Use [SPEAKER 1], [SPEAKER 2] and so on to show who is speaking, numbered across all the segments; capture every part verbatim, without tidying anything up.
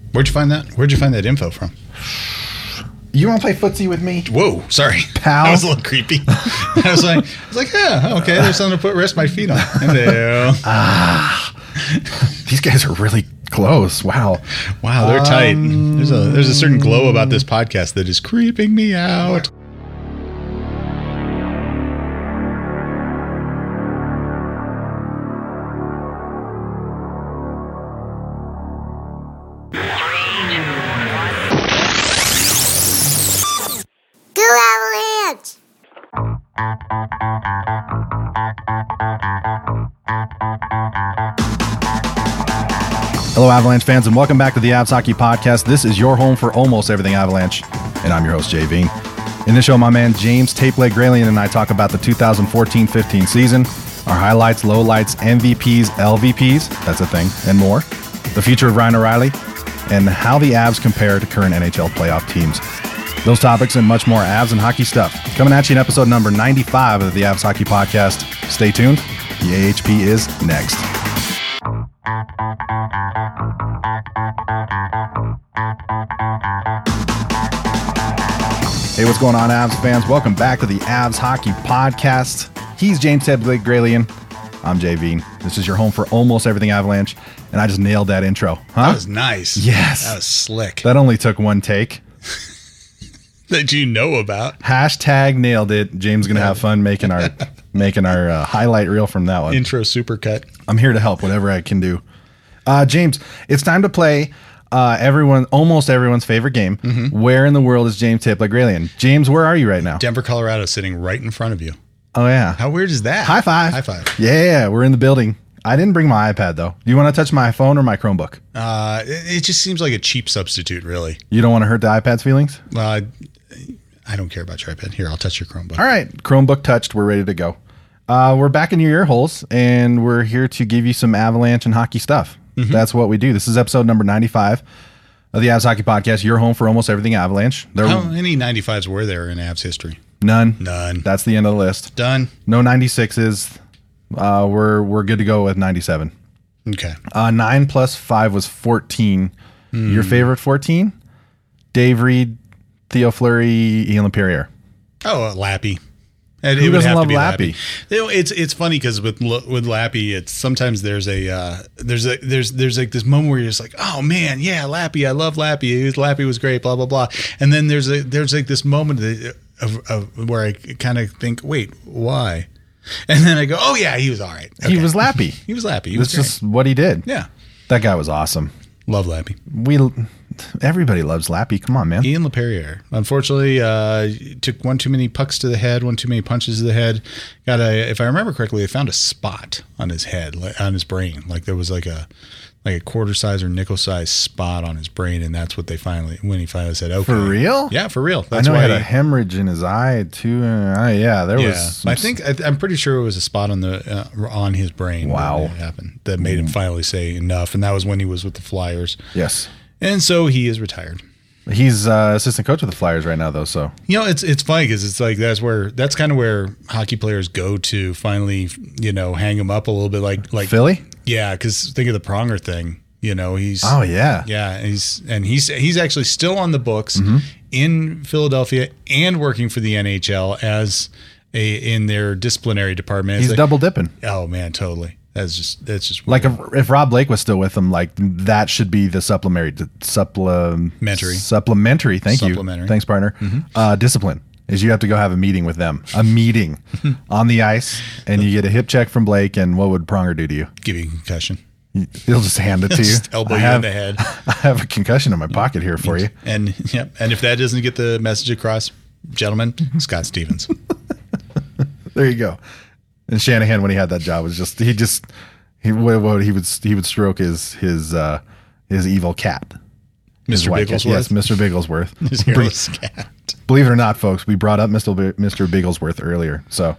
[SPEAKER 1] Where'd you find that? Where'd you find that info from?
[SPEAKER 2] You want to play footsie with me?
[SPEAKER 1] Whoa, sorry.
[SPEAKER 2] Pal.
[SPEAKER 1] That was a little creepy. I was like, I was like, yeah, okay, there's something to put rest my feet on. Hello.
[SPEAKER 2] Ah. These guys are really close. Wow.
[SPEAKER 1] Wow, they're um, tight. There's a there's a certain glow about this podcast that is creeping me out.
[SPEAKER 2] Hello, Avalanche fans, and welcome back to the Avs Hockey Podcast. This is your home for almost everything Avalanche, and I'm your host, Jay Veen. In this show, my man James Tapeleg Gralien and I talk about the two thousand fourteen fifteen season, our highlights, lowlights, M V Ps, L V Ps, that's a thing, and more, the future of Ryan O'Reilly, and how the Avs compare to current N H L playoff teams. Those topics and much more Avs and hockey stuff coming at you in episode number ninety-five of the Avs Hockey Podcast. Stay tuned. The A H P is next. Hey, what's going on, Avs fans? Welcome back to the Avs Hockey Podcast. He's James Tapeleg Gralien. I'm Jay Veen. This is your home for almost everything Avalanche, and I just nailed that intro. Huh?
[SPEAKER 1] That was nice.
[SPEAKER 2] Yes.
[SPEAKER 1] That was slick.
[SPEAKER 2] That only took one take.
[SPEAKER 1] That you know about.
[SPEAKER 2] Hashtag nailed it. James going to have fun making our making our uh, highlight reel from that one.
[SPEAKER 1] Intro supercut.
[SPEAKER 2] I'm here to help whatever I can do. Uh, James, it's time to play uh, everyone, almost everyone's favorite game. Mm-hmm. Where in the world is James Tapeleg Gralien? James, where are you right now?
[SPEAKER 1] Denver, Colorado, sitting right in front of you.
[SPEAKER 2] Oh, yeah.
[SPEAKER 1] How weird is that?
[SPEAKER 2] High five.
[SPEAKER 1] High five.
[SPEAKER 2] Yeah, we're in the building. I didn't bring my iPad, though. Do you want to touch my phone or my Chromebook?
[SPEAKER 1] Uh, it, it just seems like a cheap substitute, really.
[SPEAKER 2] You don't want to hurt the iPad's feelings?
[SPEAKER 1] Uh, I don't care about your iPad. Here, I'll touch your Chromebook.
[SPEAKER 2] All right. Chromebook touched. We're ready to go. Uh, we're back in your ear holes, and we're here to give you some Avalanche and hockey stuff. Mm-hmm. That's what we do. This is episode number ninety-five of the Avs Hockey Podcast. Your home for almost everything Avalanche. There
[SPEAKER 1] How many ninety-fives were there in Avs history?
[SPEAKER 2] None.
[SPEAKER 1] None.
[SPEAKER 2] That's the end of the list.
[SPEAKER 1] Done.
[SPEAKER 2] No ninety-sixes. Uh, we're we're good to go with ninety-seven.
[SPEAKER 1] Okay.
[SPEAKER 2] Uh, nine plus five was fourteen. Mm. Your favorite fourteen? Dave Reed, Theo Fleury, Ian LaPerriere.
[SPEAKER 1] Oh, uh, Lappy. And
[SPEAKER 2] Who
[SPEAKER 1] it would
[SPEAKER 2] doesn't
[SPEAKER 1] have
[SPEAKER 2] love
[SPEAKER 1] to be
[SPEAKER 2] Lappy?
[SPEAKER 1] Lappy. You know, it's it's funny because with with Lappy, it's sometimes there's a uh, there's a there's there's like this moment where you're just like, oh man, yeah, Lappy, I love Lappy. Lappy was great, blah blah blah. And then there's a there's like this moment of, of where I kind of think, wait, why? And then I go, oh yeah, he was all right. Okay.
[SPEAKER 2] He was Lappy.
[SPEAKER 1] He was Lappy. He
[SPEAKER 2] That's
[SPEAKER 1] was
[SPEAKER 2] just what he did.
[SPEAKER 1] Yeah,
[SPEAKER 2] that guy was awesome.
[SPEAKER 1] Love Lappy.
[SPEAKER 2] We. Everybody loves Lappy. Come on, man.
[SPEAKER 1] Ian LaPerriere. Unfortunately, uh, took one too many pucks to the head, one too many punches to the head. Got a, if I remember correctly, they found a spot on his head, on his brain. Like there was like a, like a quarter size or nickel size spot on his brain, and that's what they finally, when he finally said, "Okay,
[SPEAKER 2] for real."
[SPEAKER 1] Yeah, for real. That's
[SPEAKER 2] I know
[SPEAKER 1] why
[SPEAKER 2] he had
[SPEAKER 1] he,
[SPEAKER 2] a hemorrhage in his eye too. Uh, yeah, there
[SPEAKER 1] yeah,
[SPEAKER 2] was. Some
[SPEAKER 1] I think I, I'm pretty sure it was a spot on the uh, on his brain.
[SPEAKER 2] Wow,
[SPEAKER 1] that happened that made him finally say enough, and that was when he was with the Flyers.
[SPEAKER 2] Yes.
[SPEAKER 1] And so he is retired.
[SPEAKER 2] He's uh, assistant coach of the Flyers right now, though. So
[SPEAKER 1] you know, it's it's funny because it's like that's where that's kind of where hockey players go to finally, you know, hang him up a little bit, like like
[SPEAKER 2] Philly.
[SPEAKER 1] Yeah, because think of the Pronger thing. You know, he's
[SPEAKER 2] oh yeah
[SPEAKER 1] yeah he's and he's he's actually still on the books mm-hmm. in Philadelphia and working for the N H L as a in their disciplinary department.
[SPEAKER 2] He's
[SPEAKER 1] like,
[SPEAKER 2] double dipping.
[SPEAKER 1] Oh man, totally. That's just that's just
[SPEAKER 2] weird. Like if, if Rob Blake was still with them, like that should be the supplementary
[SPEAKER 1] supplementary
[SPEAKER 2] supplementary. Thank
[SPEAKER 1] supplementary.
[SPEAKER 2] you, thanks, partner. Mm-hmm. Uh, discipline is you have to go have a meeting with them, a meeting on the ice, and you get a hip check from Blake. And what would Pronger do to you?
[SPEAKER 1] Give you a concussion.
[SPEAKER 2] He'll just hand it to you.
[SPEAKER 1] Just elbow you
[SPEAKER 2] have,
[SPEAKER 1] in the head.
[SPEAKER 2] I have a concussion in my pocket here for you.
[SPEAKER 1] And yep. And if that doesn't get the message across, gentlemen, Scott Stevens.
[SPEAKER 2] There you go. And Shanahan, when he had that job, was just he just he what, what he would he would stroke his his uh, his evil cat,
[SPEAKER 1] Mister Bigglesworth.
[SPEAKER 2] Yes, Mister Bigglesworth.
[SPEAKER 1] His hairless cat.
[SPEAKER 2] Believe it or not, folks, we brought up Mister B- Mister Bigglesworth earlier, so.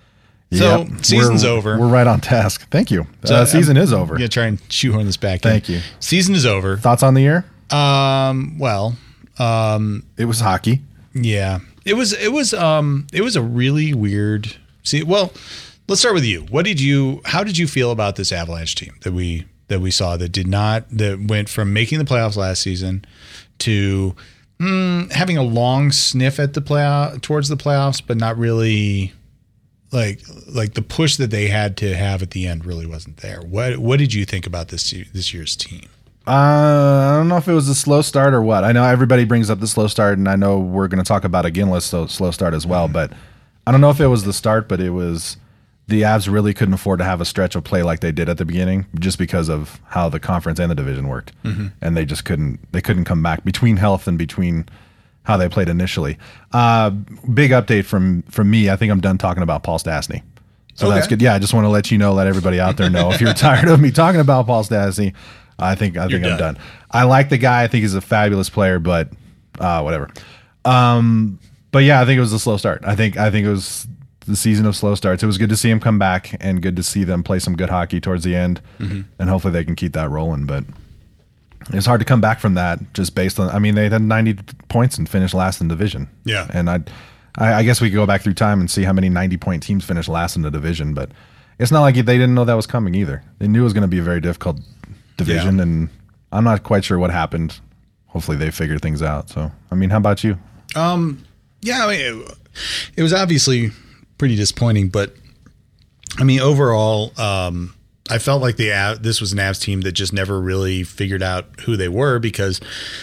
[SPEAKER 1] So
[SPEAKER 2] yep,
[SPEAKER 1] season's
[SPEAKER 2] we're,
[SPEAKER 1] over.
[SPEAKER 2] We're right on task. Thank you.
[SPEAKER 1] So
[SPEAKER 2] uh, season
[SPEAKER 1] I'm
[SPEAKER 2] is over.
[SPEAKER 1] Yeah, try and shoehorn this back.
[SPEAKER 2] Thank
[SPEAKER 1] in.
[SPEAKER 2] you.
[SPEAKER 1] Season is over.
[SPEAKER 2] Thoughts on the year?
[SPEAKER 1] Um. Well. Um.
[SPEAKER 2] It was hockey.
[SPEAKER 1] Yeah. It was. It was. Um. It was a really weird. See. Well, let's start with you. What did you? How did you feel about this Avalanche team that we that we saw that did not that went from making the playoffs last season to mm, having a long sniff at the playoff towards the playoffs, but not really like like the push that they had to have at the end really wasn't there. What what did you think about this this year's team?
[SPEAKER 2] Uh, I don't know if it was a slow start or what. I know everybody brings up the slow start, and I know we're going to talk about a Ginless so slow start as well. Mm-hmm. But I don't know if it was the start, but it was the Avs really couldn't afford to have a stretch of play like they did at the beginning, just because of how the conference and the division worked, mm-hmm. and they just couldn't they couldn't come back between health and between how they played initially. Uh, big update from from me. I think I'm done talking about Paul Stastny. So okay. That's good. Yeah, I just want to let you know, let everybody out there know if you're tired of me talking about Paul Stastny. I think I think You're I'm done. done. I like the guy. I think he's a fabulous player, but uh, whatever. Um, but yeah, I think it was a slow start. I think I think it was the season of slow starts. It was good to see him come back and good to see them play some good hockey towards the end, mm-hmm. and hopefully they can keep that rolling. But it's hard to come back from that just based on. I mean, they had ninety points and finished last in the division.
[SPEAKER 1] Yeah,
[SPEAKER 2] and I, I, I guess we could go back through time and see how many ninety point teams finished last in the division, but it's not like they didn't know that was coming either. They knew it was going to be a very difficult division, yeah. and I'm not quite sure what happened. Hopefully they figured things out. So, I mean, how about you?
[SPEAKER 1] Um, yeah, I mean, it, it was obviously pretty disappointing, but I mean, overall, um, I felt like the this was an Avs team that just never really figured out who they were because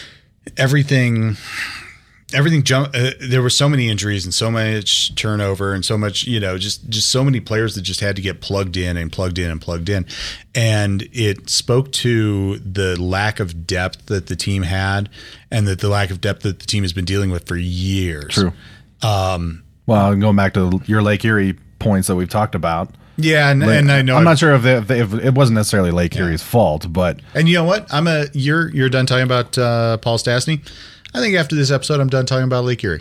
[SPEAKER 1] everything. Everything jumped. Uh, there were so many injuries and so much turnover and so much, you know, just just so many players that just had to get plugged in and plugged in and plugged in, and it spoke to the lack of depth that the team had, and that the lack of depth that the team has been dealing with for years.
[SPEAKER 2] True. Um, well, going back to your Lake Erie points that we've talked about.
[SPEAKER 1] Yeah, and,
[SPEAKER 2] Lake,
[SPEAKER 1] and I know
[SPEAKER 2] I'm
[SPEAKER 1] I've,
[SPEAKER 2] not sure if, they, if, they, if it wasn't necessarily Lake yeah. Erie's fault, but
[SPEAKER 1] and you know what? I'm a you're you're done talking about uh, Paul Stastny. I think after this episode, I'm done talking about Lake Erie.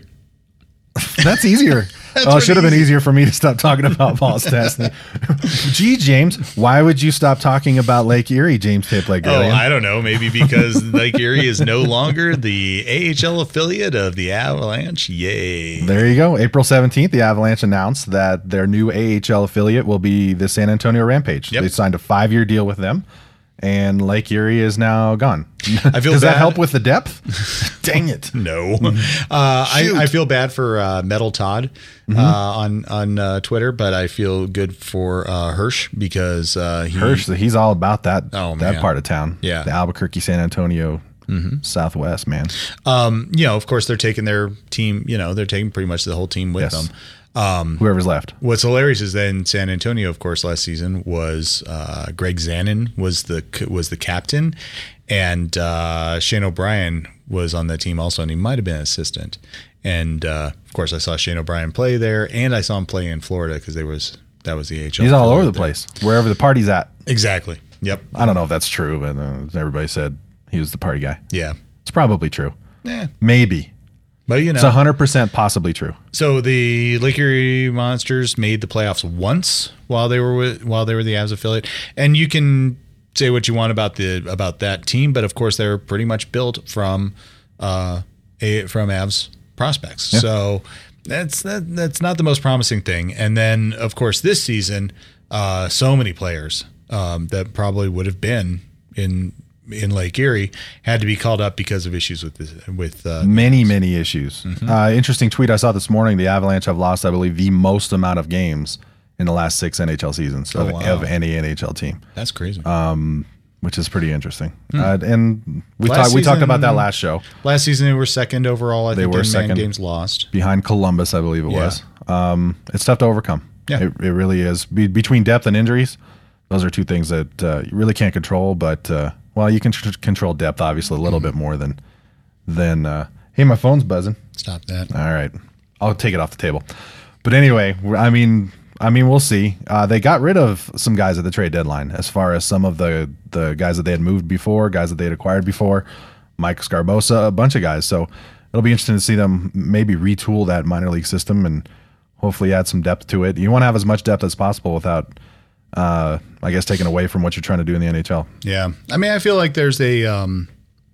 [SPEAKER 2] That's easier. Oh, it should have been easier for me to stop talking about Paul Stastny. Gee, James, why would you stop talking about Lake Erie, James Tape-Leg?
[SPEAKER 1] Oh, I don't know. Maybe because Lake Erie is no longer the A H L affiliate of the Avalanche. Yay.
[SPEAKER 2] There you go. April seventeenth, the Avalanche announced that their new A H L affiliate will be the San Antonio Rampage. Yep. They signed a five-year deal with them. And Lake Erie is now gone.
[SPEAKER 1] I feel
[SPEAKER 2] Does
[SPEAKER 1] bad.
[SPEAKER 2] that help with the depth? Dang it!
[SPEAKER 1] No, uh, I, I feel bad for uh, Metal Todd mm-hmm. uh, on on uh, Twitter, but I feel good for uh, Hirsch because uh, he,
[SPEAKER 2] Hirsch he's all about that
[SPEAKER 1] oh,
[SPEAKER 2] that
[SPEAKER 1] man.
[SPEAKER 2] part of town.
[SPEAKER 1] Yeah,
[SPEAKER 2] the Albuquerque, San Antonio. Mm-hmm. Southwest, man.
[SPEAKER 1] Um, you know, of course, they're taking their team. You know, they're taking pretty much the whole team with
[SPEAKER 2] yes.
[SPEAKER 1] them. Um,
[SPEAKER 2] Whoever's left.
[SPEAKER 1] What's hilarious is that in San Antonio, of course, last season was uh, Greg Zanin was the was the captain, and uh, Shane O'Brien was on the team also, and he might have been an assistant. And uh, of course, I saw Shane O'Brien play there, and I saw him play in Florida because there was that was the A H L.
[SPEAKER 2] He's all over the
[SPEAKER 1] there.
[SPEAKER 2] place, wherever the party's at.
[SPEAKER 1] Exactly. Yep.
[SPEAKER 2] I don't know if that's true, but uh, everybody said he was the party guy.
[SPEAKER 1] Yeah,
[SPEAKER 2] it's probably true.
[SPEAKER 1] Yeah,
[SPEAKER 2] maybe.
[SPEAKER 1] But you know,
[SPEAKER 2] it's one hundred percent possibly true.
[SPEAKER 1] So the Lake Erie Monsters made the playoffs once while they were with, while they were the Avs affiliate, and you can say what you want about the about that team, but of course they're pretty much built from uh a, from Avs prospects. Yeah. So that's that, that's not the most promising thing. And then of course this season, uh, so many players um, that probably would have been in. in Lake Erie had to be called up because of issues with this, with uh,
[SPEAKER 2] many many issues. Mm-hmm. Uh, interesting tweet I saw this morning: the Avalanche have lost, I believe, the most amount of games in the last six N H L seasons oh, of, wow. of any N H L team.
[SPEAKER 1] That's crazy.
[SPEAKER 2] Um, which is pretty interesting. Mm. Uh, and we talked we talked about that last show.
[SPEAKER 1] Last season they were second overall. I
[SPEAKER 2] they
[SPEAKER 1] think
[SPEAKER 2] were
[SPEAKER 1] in
[SPEAKER 2] second
[SPEAKER 1] man games lost
[SPEAKER 2] behind Columbus, I believe it
[SPEAKER 1] yeah.
[SPEAKER 2] was. Um, it's tough to overcome.
[SPEAKER 1] Yeah,
[SPEAKER 2] it, it really is. Be, between depth and injuries, those are two things that uh, you really can't control, but. Uh, Well, you can tr- control depth, obviously, a little mm-hmm. bit more than, than uh, hey, my phone's buzzing.
[SPEAKER 1] Stop that.
[SPEAKER 2] All right. I'll take it off the table. But anyway, I mean, I mean, we'll see. Uh, they got rid of some guys at the trade deadline as far as some of the, the guys that they had moved before, guys that they had acquired before, Mike Scarbosa, a bunch of guys. So it'll be interesting to see them maybe retool that minor league system and hopefully add some depth to it. You want to have as much depth as possible without – Uh, I guess taken away from what you're trying to do in the N H L.
[SPEAKER 1] Yeah, I mean, I feel like there's a, um,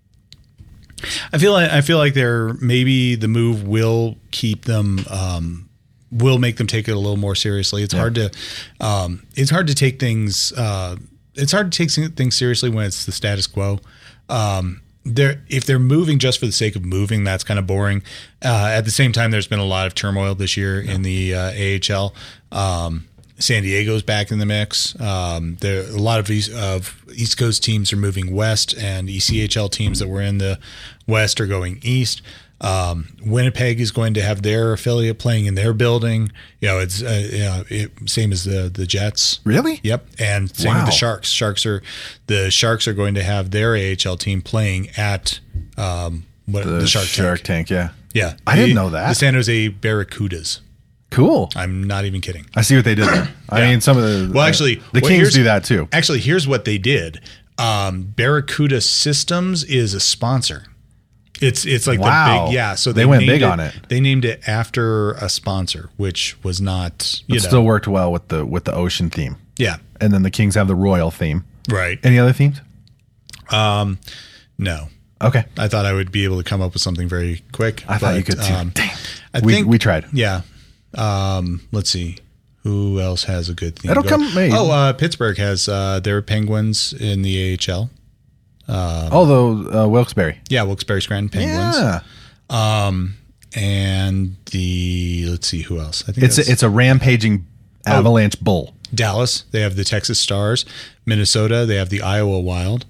[SPEAKER 1] I feel like I feel like there maybe the move will keep them, um, will make them take it a little more seriously. It's yeah. hard to, um, it's hard to take things uh, it's hard to take things seriously when it's the status quo. Um, they're if they're moving just for the sake of moving, that's kind of boring. Uh, at the same time, there's been a lot of turmoil this year yeah. in the uh, A H L. Um, San Diego's back in the mix. Um, there a lot of East, of East Coast teams are moving west, and E C H L teams that were in the west are going east. Um, Winnipeg is going to have their affiliate playing in their building. You know, it's uh, you know, it, same as the the Jets.
[SPEAKER 2] Really?
[SPEAKER 1] Yep. And same wow. with the Sharks. Sharks are the Sharks are going to have their A H L team playing at um, what
[SPEAKER 2] the,
[SPEAKER 1] the Shark,
[SPEAKER 2] Shark
[SPEAKER 1] Tank.
[SPEAKER 2] Tank. Yeah.
[SPEAKER 1] Yeah.
[SPEAKER 2] I
[SPEAKER 1] the,
[SPEAKER 2] didn't know that.
[SPEAKER 1] The San Jose Barracudas.
[SPEAKER 2] Cool.
[SPEAKER 1] I'm not even kidding.
[SPEAKER 2] I see what they did there. I yeah. mean, some of the
[SPEAKER 1] well, actually,
[SPEAKER 2] the
[SPEAKER 1] well,
[SPEAKER 2] Kings do that too.
[SPEAKER 1] Actually, here's what they did. Um, Barracuda Systems is a sponsor. It's it's like
[SPEAKER 2] wow.
[SPEAKER 1] the big yeah. So
[SPEAKER 2] they,
[SPEAKER 1] they
[SPEAKER 2] went big
[SPEAKER 1] it,
[SPEAKER 2] on it.
[SPEAKER 1] They named it after a sponsor, which was not. You
[SPEAKER 2] it
[SPEAKER 1] know,
[SPEAKER 2] still worked well with the with the ocean theme.
[SPEAKER 1] Yeah,
[SPEAKER 2] and then the Kings have the royal theme.
[SPEAKER 1] Right.
[SPEAKER 2] Any other themes?
[SPEAKER 1] Um, no.
[SPEAKER 2] Okay.
[SPEAKER 1] I thought I would be able to come up with something very quick.
[SPEAKER 2] I but, thought you could too.
[SPEAKER 1] Um,
[SPEAKER 2] Damn.
[SPEAKER 1] I
[SPEAKER 2] we
[SPEAKER 1] think
[SPEAKER 2] we tried.
[SPEAKER 1] Yeah. Um, let's see. Who else has a good theme?
[SPEAKER 2] It'll
[SPEAKER 1] going?
[SPEAKER 2] come. Maybe.
[SPEAKER 1] Oh, uh, Pittsburgh has uh, their Penguins in the A H L.
[SPEAKER 2] Um, Although uh, Wilkes-Barre,
[SPEAKER 1] yeah, Wilkes-Barre Scranton Penguins.
[SPEAKER 2] Yeah.
[SPEAKER 1] Um, and the let's see who else. I think
[SPEAKER 2] it's a, it's a rampaging Avalanche
[SPEAKER 1] oh,
[SPEAKER 2] bull.
[SPEAKER 1] Dallas, they have the Texas Stars. Minnesota, they have the Iowa Wild.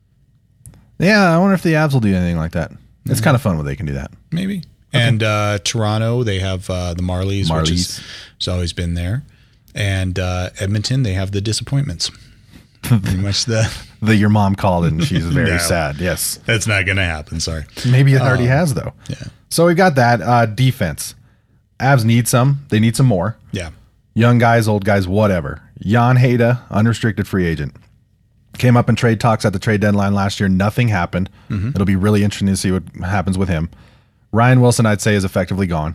[SPEAKER 2] Yeah, I wonder if the Avs will do anything like that. It's mm-hmm. kind of fun when they can do that.
[SPEAKER 1] Maybe. Okay. And uh, Toronto, they have uh, the Marlies,
[SPEAKER 2] Marlies.
[SPEAKER 1] which is, has always been there. And uh, Edmonton, they have the Disappointments. Pretty much the
[SPEAKER 2] the your mom called and she's very
[SPEAKER 1] no,
[SPEAKER 2] sad. Yes,
[SPEAKER 1] that's not going to happen. Sorry.
[SPEAKER 2] Maybe it already um, has though.
[SPEAKER 1] Yeah.
[SPEAKER 2] So we got that uh, defense. Avs need some. They need some more.
[SPEAKER 1] Yeah.
[SPEAKER 2] Young guys, old guys, whatever. Jan Heda, unrestricted free agent, came up in trade talks at the trade deadline last year. Nothing happened. Mm-hmm. It'll be really interesting to see what happens with him. Ryan Wilson, I'd say, is effectively gone.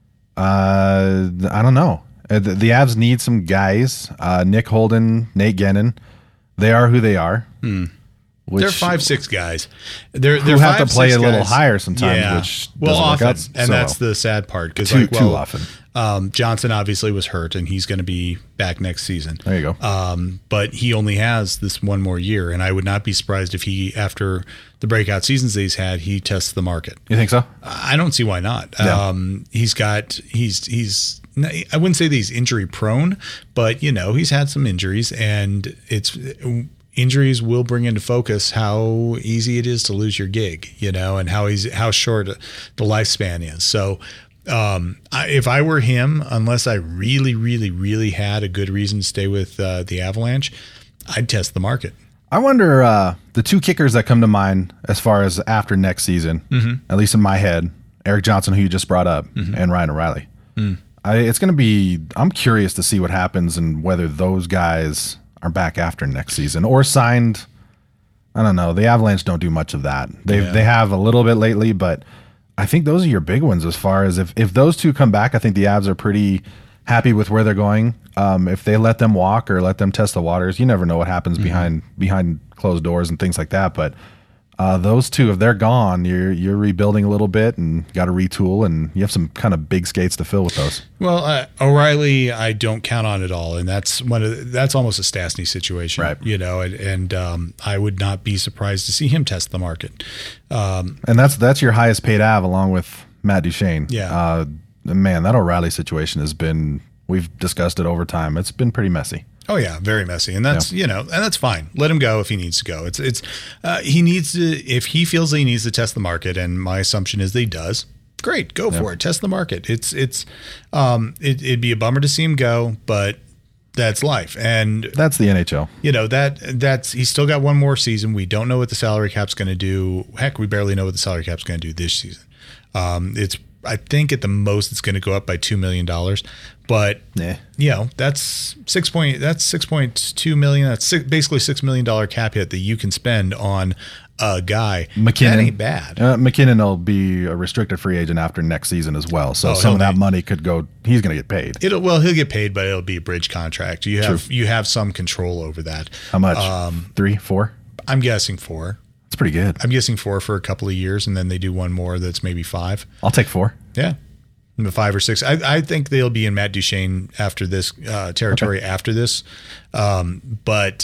[SPEAKER 2] Uh, I don't know. The, the Avs need some guys. Uh, Nick Holden, Nate Gennon. They are who they are.
[SPEAKER 1] Hmm. Which, they're five six guys. They're they
[SPEAKER 2] have to play a
[SPEAKER 1] guys.
[SPEAKER 2] little higher sometimes.
[SPEAKER 1] Yeah.
[SPEAKER 2] Which
[SPEAKER 1] well, often,
[SPEAKER 2] work out
[SPEAKER 1] and
[SPEAKER 2] so
[SPEAKER 1] that's
[SPEAKER 2] well.
[SPEAKER 1] the sad part because
[SPEAKER 2] too
[SPEAKER 1] like, well,
[SPEAKER 2] too often.
[SPEAKER 1] Um, Johnson obviously was hurt, and he's going to be back next season.
[SPEAKER 2] There you go.
[SPEAKER 1] Um, but he only has this one more year, and I would not be surprised if he, after the breakout seasons that he's had, he tests the market.
[SPEAKER 2] You think so?
[SPEAKER 1] I don't see why not.
[SPEAKER 2] Yeah.
[SPEAKER 1] Um, he's got he's he's. I wouldn't say that he's injury prone, but you know he's had some injuries, and it's. Injuries will bring into focus how easy it is to lose your gig, you know, and how easy, how short the lifespan is. So, um, I, if I were him, unless I really, really, really had a good reason to stay with uh, the Avalanche, I'd test the market.
[SPEAKER 2] I wonder uh, the two kickers that come to mind as far as after next season, mm-hmm. at least in my head, Eric Johnson, who you just brought up, mm-hmm. and Ryan O'Reilly. Mm. I, it's going to be. I'm curious to see what happens and whether those guys are back after next season or signed. I don't know. The Avalanche don't do much of that. They yeah. they have a little bit lately, but I think those are your big ones as far as if, if those two come back, I think the Avs are pretty happy with where they're going. Um, if they let them walk or let them test the waters, you never know what happens mm-hmm. behind behind closed doors and things like that. But uh, those two, if they're gone, you're you're rebuilding a little bit and got to retool, and you have some kind of big skates to fill with those.
[SPEAKER 1] Well, uh, O'Reilly, I don't count on at all, and that's one of the, that's almost a Stastny situation,
[SPEAKER 2] right?
[SPEAKER 1] You know, and, and um, I would not be surprised to see him test the market. Um,
[SPEAKER 2] and that's that's your highest paid Av, along with Matt Duchene.
[SPEAKER 1] Yeah,
[SPEAKER 2] uh, man, that O'Reilly situation has been. We've discussed it over time. It's been pretty messy.
[SPEAKER 1] Oh yeah, very messy, and that's yeah. you know, and that's fine. Let him go if he needs to go. It's it's uh, he needs to if he feels he needs to test the market, and my assumption is that he does. Great, go yeah. for it. Test the market. It's it's um it, it'd be a bummer to see him go, but that's life, and
[SPEAKER 2] that's the N H L.
[SPEAKER 1] You know that that's he's still got one more season. We don't know what the salary cap's going to do. Heck, we barely know what the salary cap's going to do this season. Um, it's I think at the most it's going to go up by two million dollars. But
[SPEAKER 2] nah.
[SPEAKER 1] you know that's six point that's six point two million. That's six, basically six million dollar cap hit that you can spend on a guy.
[SPEAKER 2] McKinnon
[SPEAKER 1] that ain't bad.
[SPEAKER 2] Uh, McKinnon will be a restricted free agent after next season as well. So
[SPEAKER 1] oh,
[SPEAKER 2] some of that be, money could go. He's going to get paid.
[SPEAKER 1] It'll well he'll get paid, but it'll be a bridge contract. You have True. you have some control over that.
[SPEAKER 2] How much?
[SPEAKER 1] Um,
[SPEAKER 2] Three, four?
[SPEAKER 1] I'm guessing four.
[SPEAKER 2] That's pretty good.
[SPEAKER 1] I'm guessing four for a couple of years, and then they do one more that's maybe five.
[SPEAKER 2] I'll take four.
[SPEAKER 1] Yeah. Five or six. I, I think they'll be in Matt Duchene after this uh, territory okay. after this. Um, but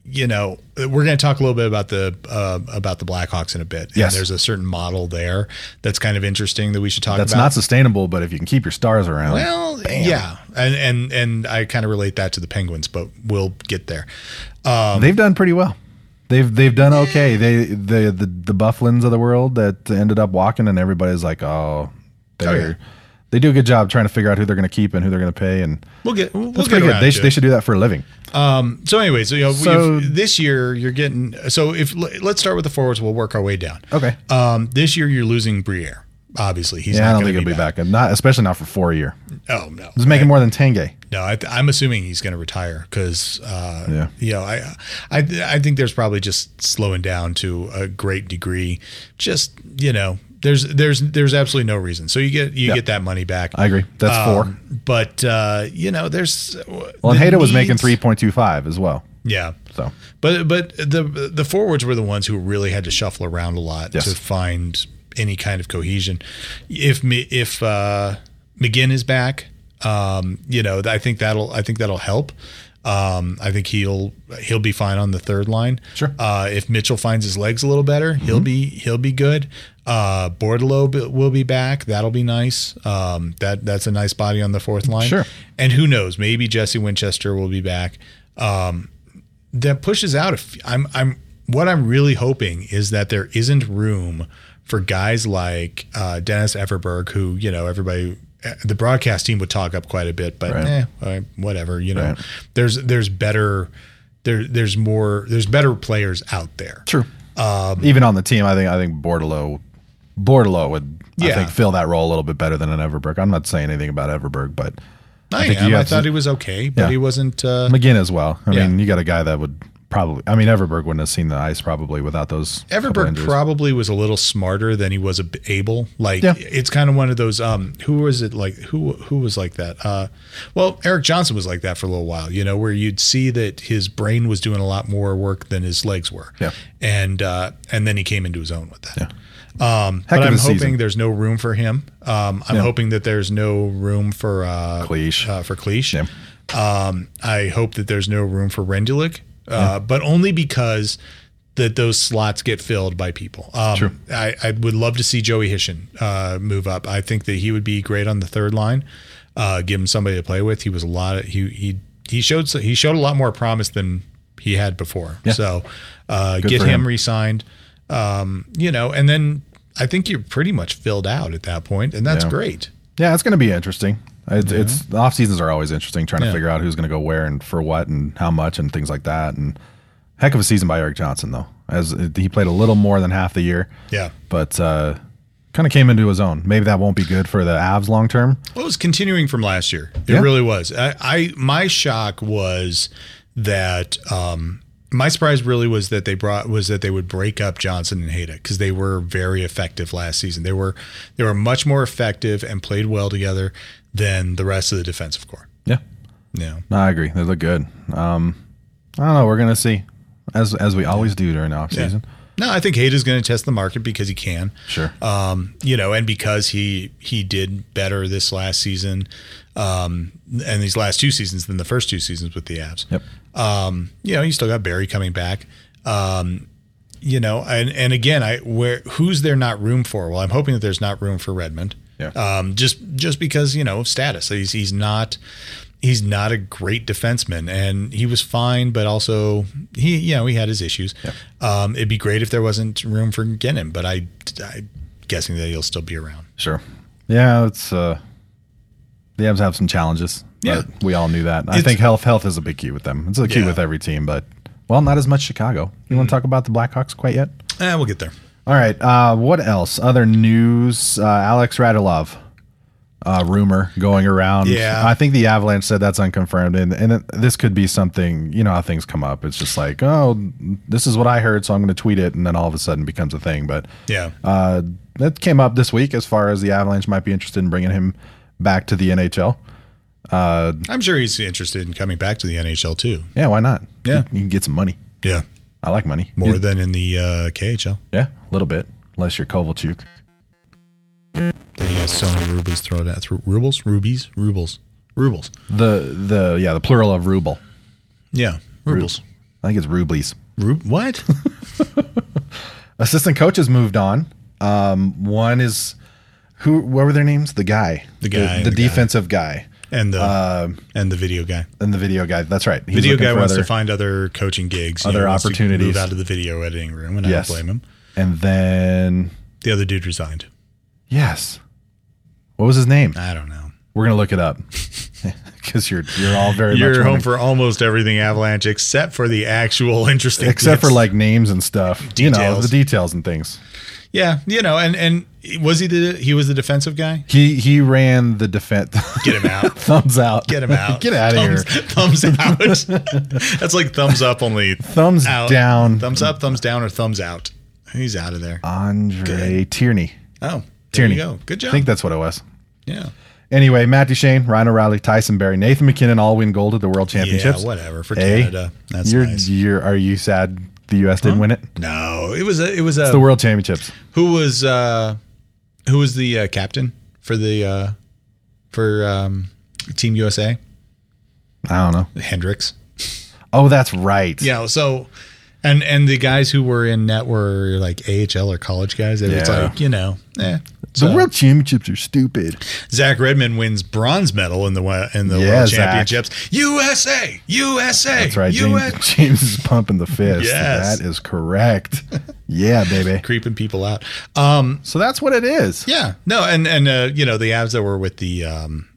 [SPEAKER 1] you know, we're going to talk a little bit about the uh, about the Blackhawks in a bit.
[SPEAKER 2] Yes.
[SPEAKER 1] And there's a certain model there that's kind of interesting that we should talk
[SPEAKER 2] That's
[SPEAKER 1] about.
[SPEAKER 2] That's not sustainable, but if you can keep your stars around.
[SPEAKER 1] Well, bam. yeah. And, and, and I kind of relate that to the Penguins, but we'll get there. Um,
[SPEAKER 2] They've done pretty well. They've they've done okay. They the the the Bufflins of the world that ended up walking, and everybody's like, oh, they
[SPEAKER 1] Oh, yeah.
[SPEAKER 2] they do a good job trying to figure out who they're going to keep and who they're going to pay, and
[SPEAKER 1] We'll get, we'll, we'll
[SPEAKER 2] that's
[SPEAKER 1] get
[SPEAKER 2] pretty
[SPEAKER 1] around
[SPEAKER 2] good. They
[SPEAKER 1] to
[SPEAKER 2] should
[SPEAKER 1] it.
[SPEAKER 2] they should do that for a living.
[SPEAKER 1] Um, so anyway, so, you know,
[SPEAKER 2] So-
[SPEAKER 1] we've, this year you're getting, so if, let's start with the forwards. We'll work our way down.
[SPEAKER 2] Okay.
[SPEAKER 1] Um, this year you're losing Briere. Obviously he's
[SPEAKER 2] Yeah,
[SPEAKER 1] not
[SPEAKER 2] I don't
[SPEAKER 1] going
[SPEAKER 2] think
[SPEAKER 1] to
[SPEAKER 2] he'll be back. Not especially not for four a year.
[SPEAKER 1] Oh no.
[SPEAKER 2] He's making more than Tanguay.
[SPEAKER 1] No, I th- I'm assuming he's going to retire because, uh,
[SPEAKER 2] Yeah.
[SPEAKER 1] you know, I, I, I think there's probably just slowing down to a great degree. Just, you know, there's, there's, there's absolutely no reason. So you get, you
[SPEAKER 2] Yeah.
[SPEAKER 1] get that money back.
[SPEAKER 2] I agree. That's four.
[SPEAKER 1] Um, But, uh, you know, there's,
[SPEAKER 2] Well, and
[SPEAKER 1] the
[SPEAKER 2] Hayda was making
[SPEAKER 1] needs-
[SPEAKER 2] three point two five as well.
[SPEAKER 1] Yeah.
[SPEAKER 2] So
[SPEAKER 1] But, but the, the forwards were the ones who really had to shuffle around a lot
[SPEAKER 2] Yes.
[SPEAKER 1] to find any kind of cohesion. If me, if, uh, McGinn is back, um, you know, I think that'll, I think that'll help. Um, I think he'll he'll be fine on the third line.
[SPEAKER 2] Sure.
[SPEAKER 1] Uh, if Mitchell finds his legs a little better, he'll be he'll be good. Uh, Bordeleau b- will be back. That'll be nice. Um, that that's a nice body on the fourth line.
[SPEAKER 2] Sure.
[SPEAKER 1] And who knows? Maybe Jesse Winchester will be back. Um, that pushes out. If I'm I'm what I'm really hoping is that there isn't room for guys like uh, Dennis Everberg, who you know everybody. The broadcast team would talk up quite a bit, but
[SPEAKER 2] Right.
[SPEAKER 1] eh, uh, whatever. You know,
[SPEAKER 2] Right.
[SPEAKER 1] there's there's better there there's more there's better players out there.
[SPEAKER 2] true.
[SPEAKER 1] Um,
[SPEAKER 2] Even on the team, I think I think Bordeleau, Bordeleau would I
[SPEAKER 1] Yeah.
[SPEAKER 2] think fill that role a little bit better than an Everberg. I'm not saying anything about Everberg, but
[SPEAKER 1] I,
[SPEAKER 2] think
[SPEAKER 1] am.
[SPEAKER 2] you
[SPEAKER 1] I
[SPEAKER 2] have
[SPEAKER 1] thought
[SPEAKER 2] to-
[SPEAKER 1] he was okay, but
[SPEAKER 2] Yeah.
[SPEAKER 1] he wasn't. Uh,
[SPEAKER 2] McGinn as well. I
[SPEAKER 1] Yeah.
[SPEAKER 2] mean, you got a guy that would probably. I mean, Everberg wouldn't have seen the ice probably without those. couple
[SPEAKER 1] Everberg
[SPEAKER 2] injuries.
[SPEAKER 1] probably was a little smarter than he was ab- able. Like
[SPEAKER 2] Yeah.
[SPEAKER 1] it's kind of one of those. Um, who was it? Like who who was like that? Uh, well, Eric Johnson was like that for a little while. You know, where you'd see that his brain was doing a lot more work than his legs were.
[SPEAKER 2] Yeah.
[SPEAKER 1] And uh, and then he came into his own with that.
[SPEAKER 2] Yeah.
[SPEAKER 1] Um,
[SPEAKER 2] Heck
[SPEAKER 1] but
[SPEAKER 2] of
[SPEAKER 1] I'm
[SPEAKER 2] a
[SPEAKER 1] hoping
[SPEAKER 2] season.
[SPEAKER 1] there's no room for him. Um, I'm
[SPEAKER 2] Yeah.
[SPEAKER 1] hoping that there's no room for uh,
[SPEAKER 2] Cliche.
[SPEAKER 1] Uh, for Cliche.
[SPEAKER 2] Yeah.
[SPEAKER 1] Um, I hope that there's no room for Rendulic, uh, but only because that those slots get filled by people. Um,
[SPEAKER 2] True.
[SPEAKER 1] I, I would love to see Joey Hishin uh, move up. I think that he would be great on the third line. Uh, give him somebody to play with. He was a lot of he he he showed he showed a lot more promise than he had before.
[SPEAKER 2] Yeah.
[SPEAKER 1] So uh,
[SPEAKER 2] Good
[SPEAKER 1] get
[SPEAKER 2] for
[SPEAKER 1] him,
[SPEAKER 2] him.
[SPEAKER 1] re-signed. Um, you know, and then I think you're pretty much filled out at that point, and that's
[SPEAKER 2] Yeah.
[SPEAKER 1] great.
[SPEAKER 2] Yeah, it's going to be interesting. It's, it's the off seasons are always interesting, trying to
[SPEAKER 1] Yeah.
[SPEAKER 2] figure out who's going to go where and for what and how much and things like that. And heck of a season by Eric Johnson though, as he played a little more than half the year,
[SPEAKER 1] Yeah.
[SPEAKER 2] but uh, kind of came into his own. Maybe that won't be good for the Avs long term.
[SPEAKER 1] Well, it was continuing from last year. It
[SPEAKER 2] Yeah.
[SPEAKER 1] really was. I, I my shock was that um, my surprise really was that they brought was that they would break up Johnson and Hayda because they were very effective last season. They were they were much more effective and played well together than the rest of the defensive core.
[SPEAKER 2] Yeah,
[SPEAKER 1] Yeah.
[SPEAKER 2] no, I agree. They look good. Um, I don't know. We're gonna see, as as we always do during the off
[SPEAKER 1] Yeah.
[SPEAKER 2] season.
[SPEAKER 1] No, I think Hayda's going to test the market because he can.
[SPEAKER 2] Sure.
[SPEAKER 1] Um, you know, and because he he did better this last season, um, and these last two seasons than the first two seasons with the Avs.
[SPEAKER 2] Yep.
[SPEAKER 1] Um, you know, you still got Barry coming back. Um, you know, and and again, I where who's there not room for? Well, I'm hoping that there's not room for Redmond.
[SPEAKER 2] Yeah.
[SPEAKER 1] Um, just just because you know of status, he's he's not. He's not a great defenseman, and he was fine, but also he, you know, he had his issues.
[SPEAKER 2] Yeah.
[SPEAKER 1] Um, it'd be great if there wasn't room for Gennin, but I, I'm guessing that he'll still be around.
[SPEAKER 2] Sure. Yeah, it's uh, the Avs have some challenges.
[SPEAKER 1] Yeah.
[SPEAKER 2] But we all knew that. I
[SPEAKER 1] It's-
[SPEAKER 2] think health health is a big key with them. It's a key
[SPEAKER 1] Yeah.
[SPEAKER 2] with every team, but well, not as much Chicago. You want to talk about the Blackhawks quite yet?
[SPEAKER 1] Eh, we'll get there.
[SPEAKER 2] All right. Uh, what else? Other news? Uh, Alex Radulov. Uh, rumor going around.
[SPEAKER 1] Yeah.
[SPEAKER 2] I think the Avalanche said that's unconfirmed, and and it, this could be something. You know how things come up. It's just like, oh, this is what I heard, so I'm going to tweet it, and then all of a sudden becomes a thing. But
[SPEAKER 1] Yeah.
[SPEAKER 2] uh, that came up this week as far as the Avalanche might be interested in bringing him back to the N H L. Uh,
[SPEAKER 1] I'm sure he's interested in coming back to the N H L too.
[SPEAKER 2] yeah, why not?
[SPEAKER 1] Yeah.
[SPEAKER 2] you, you can get some money.
[SPEAKER 1] Yeah.
[SPEAKER 2] I like money
[SPEAKER 1] More
[SPEAKER 2] You-
[SPEAKER 1] than in the uh, K H L.
[SPEAKER 2] yeah, a little bit, unless you're Kovalchuk.
[SPEAKER 1] He has so many rubles thrown at through rubles, rubies, rubles, rubles.
[SPEAKER 2] The the yeah the plural of ruble.
[SPEAKER 1] Yeah. Rubles.
[SPEAKER 2] I think it's Rublies.
[SPEAKER 1] Rub- what?
[SPEAKER 2] Assistant coaches moved on. Um, one is who? What were their names? The guy,
[SPEAKER 1] The guy,
[SPEAKER 2] the, the,
[SPEAKER 1] the
[SPEAKER 2] defensive guy.
[SPEAKER 1] And the
[SPEAKER 2] Uh,
[SPEAKER 1] and the video guy.
[SPEAKER 2] and the video guy. That's right. He's
[SPEAKER 1] Video
[SPEAKER 2] looking
[SPEAKER 1] guy
[SPEAKER 2] for
[SPEAKER 1] wants
[SPEAKER 2] other-
[SPEAKER 1] to find other coaching gigs, you
[SPEAKER 2] other
[SPEAKER 1] know, wants to
[SPEAKER 2] opportunities.
[SPEAKER 1] move out of the video editing room, and
[SPEAKER 2] Yes.
[SPEAKER 1] I don't blame him.
[SPEAKER 2] And then
[SPEAKER 1] The other dude resigned.
[SPEAKER 2] yes, what was his name?
[SPEAKER 1] I don't know.
[SPEAKER 2] We're gonna look it up because you're you're all very
[SPEAKER 1] You're
[SPEAKER 2] much
[SPEAKER 1] home
[SPEAKER 2] wondering-
[SPEAKER 1] for almost everything Avalanche except for the actual interesting
[SPEAKER 2] except for
[SPEAKER 1] bits.
[SPEAKER 2] like names and stuff. You know,
[SPEAKER 1] Details.
[SPEAKER 2] the details and things.
[SPEAKER 1] Yeah, you know, and and was he the he was the defensive guy?
[SPEAKER 2] He he ran the defense.
[SPEAKER 1] Get him out.
[SPEAKER 2] Thumbs out.
[SPEAKER 1] Get him out.
[SPEAKER 2] Get out of here.
[SPEAKER 1] thumbs, Thumbs out. That's like thumbs up only.
[SPEAKER 2] Thumbs
[SPEAKER 1] out.
[SPEAKER 2] down.
[SPEAKER 1] Thumbs up, thumbs down, or thumbs out. He's out of there.
[SPEAKER 2] Andre Tierney.
[SPEAKER 1] Oh, there
[SPEAKER 2] Tierney.
[SPEAKER 1] you go. Good job.
[SPEAKER 2] I think that's what it was.
[SPEAKER 1] yeah.
[SPEAKER 2] Anyway, Matt Duchene, Ryan O'Reilly, Tyson Berry, Nathan McKinnon all win gold at the World Championships.
[SPEAKER 1] Yeah, whatever for
[SPEAKER 2] Hey,
[SPEAKER 1] Canada. That's
[SPEAKER 2] you're,
[SPEAKER 1] nice.
[SPEAKER 2] You're, are you sad the U S didn't win it?
[SPEAKER 1] No, it was a it was a
[SPEAKER 2] It's the World Championships.
[SPEAKER 1] who was uh who was the uh, captain for the uh for um Team U S A?
[SPEAKER 2] I don't know.
[SPEAKER 1] Hendricks.
[SPEAKER 2] Oh, that's right.
[SPEAKER 1] Yeah, so and and the guys who were in net were like A H L or college guys. It was
[SPEAKER 2] Yeah.
[SPEAKER 1] like, you know, eh.
[SPEAKER 2] The
[SPEAKER 1] So,
[SPEAKER 2] World Championships are stupid.
[SPEAKER 1] Zach Redmond wins bronze medal in the wa- in the
[SPEAKER 2] Yeah,
[SPEAKER 1] World
[SPEAKER 2] Zach.
[SPEAKER 1] Championships. U S A, U S A.
[SPEAKER 2] That's right.
[SPEAKER 1] U
[SPEAKER 2] James,
[SPEAKER 1] S A.
[SPEAKER 2] James is pumping the fist.
[SPEAKER 1] Yes.
[SPEAKER 2] That is correct. Yeah, baby.
[SPEAKER 1] Creeping people out. Um,
[SPEAKER 2] So that's what it is.
[SPEAKER 1] yeah, no, and and uh, you know the Avs that were with the um,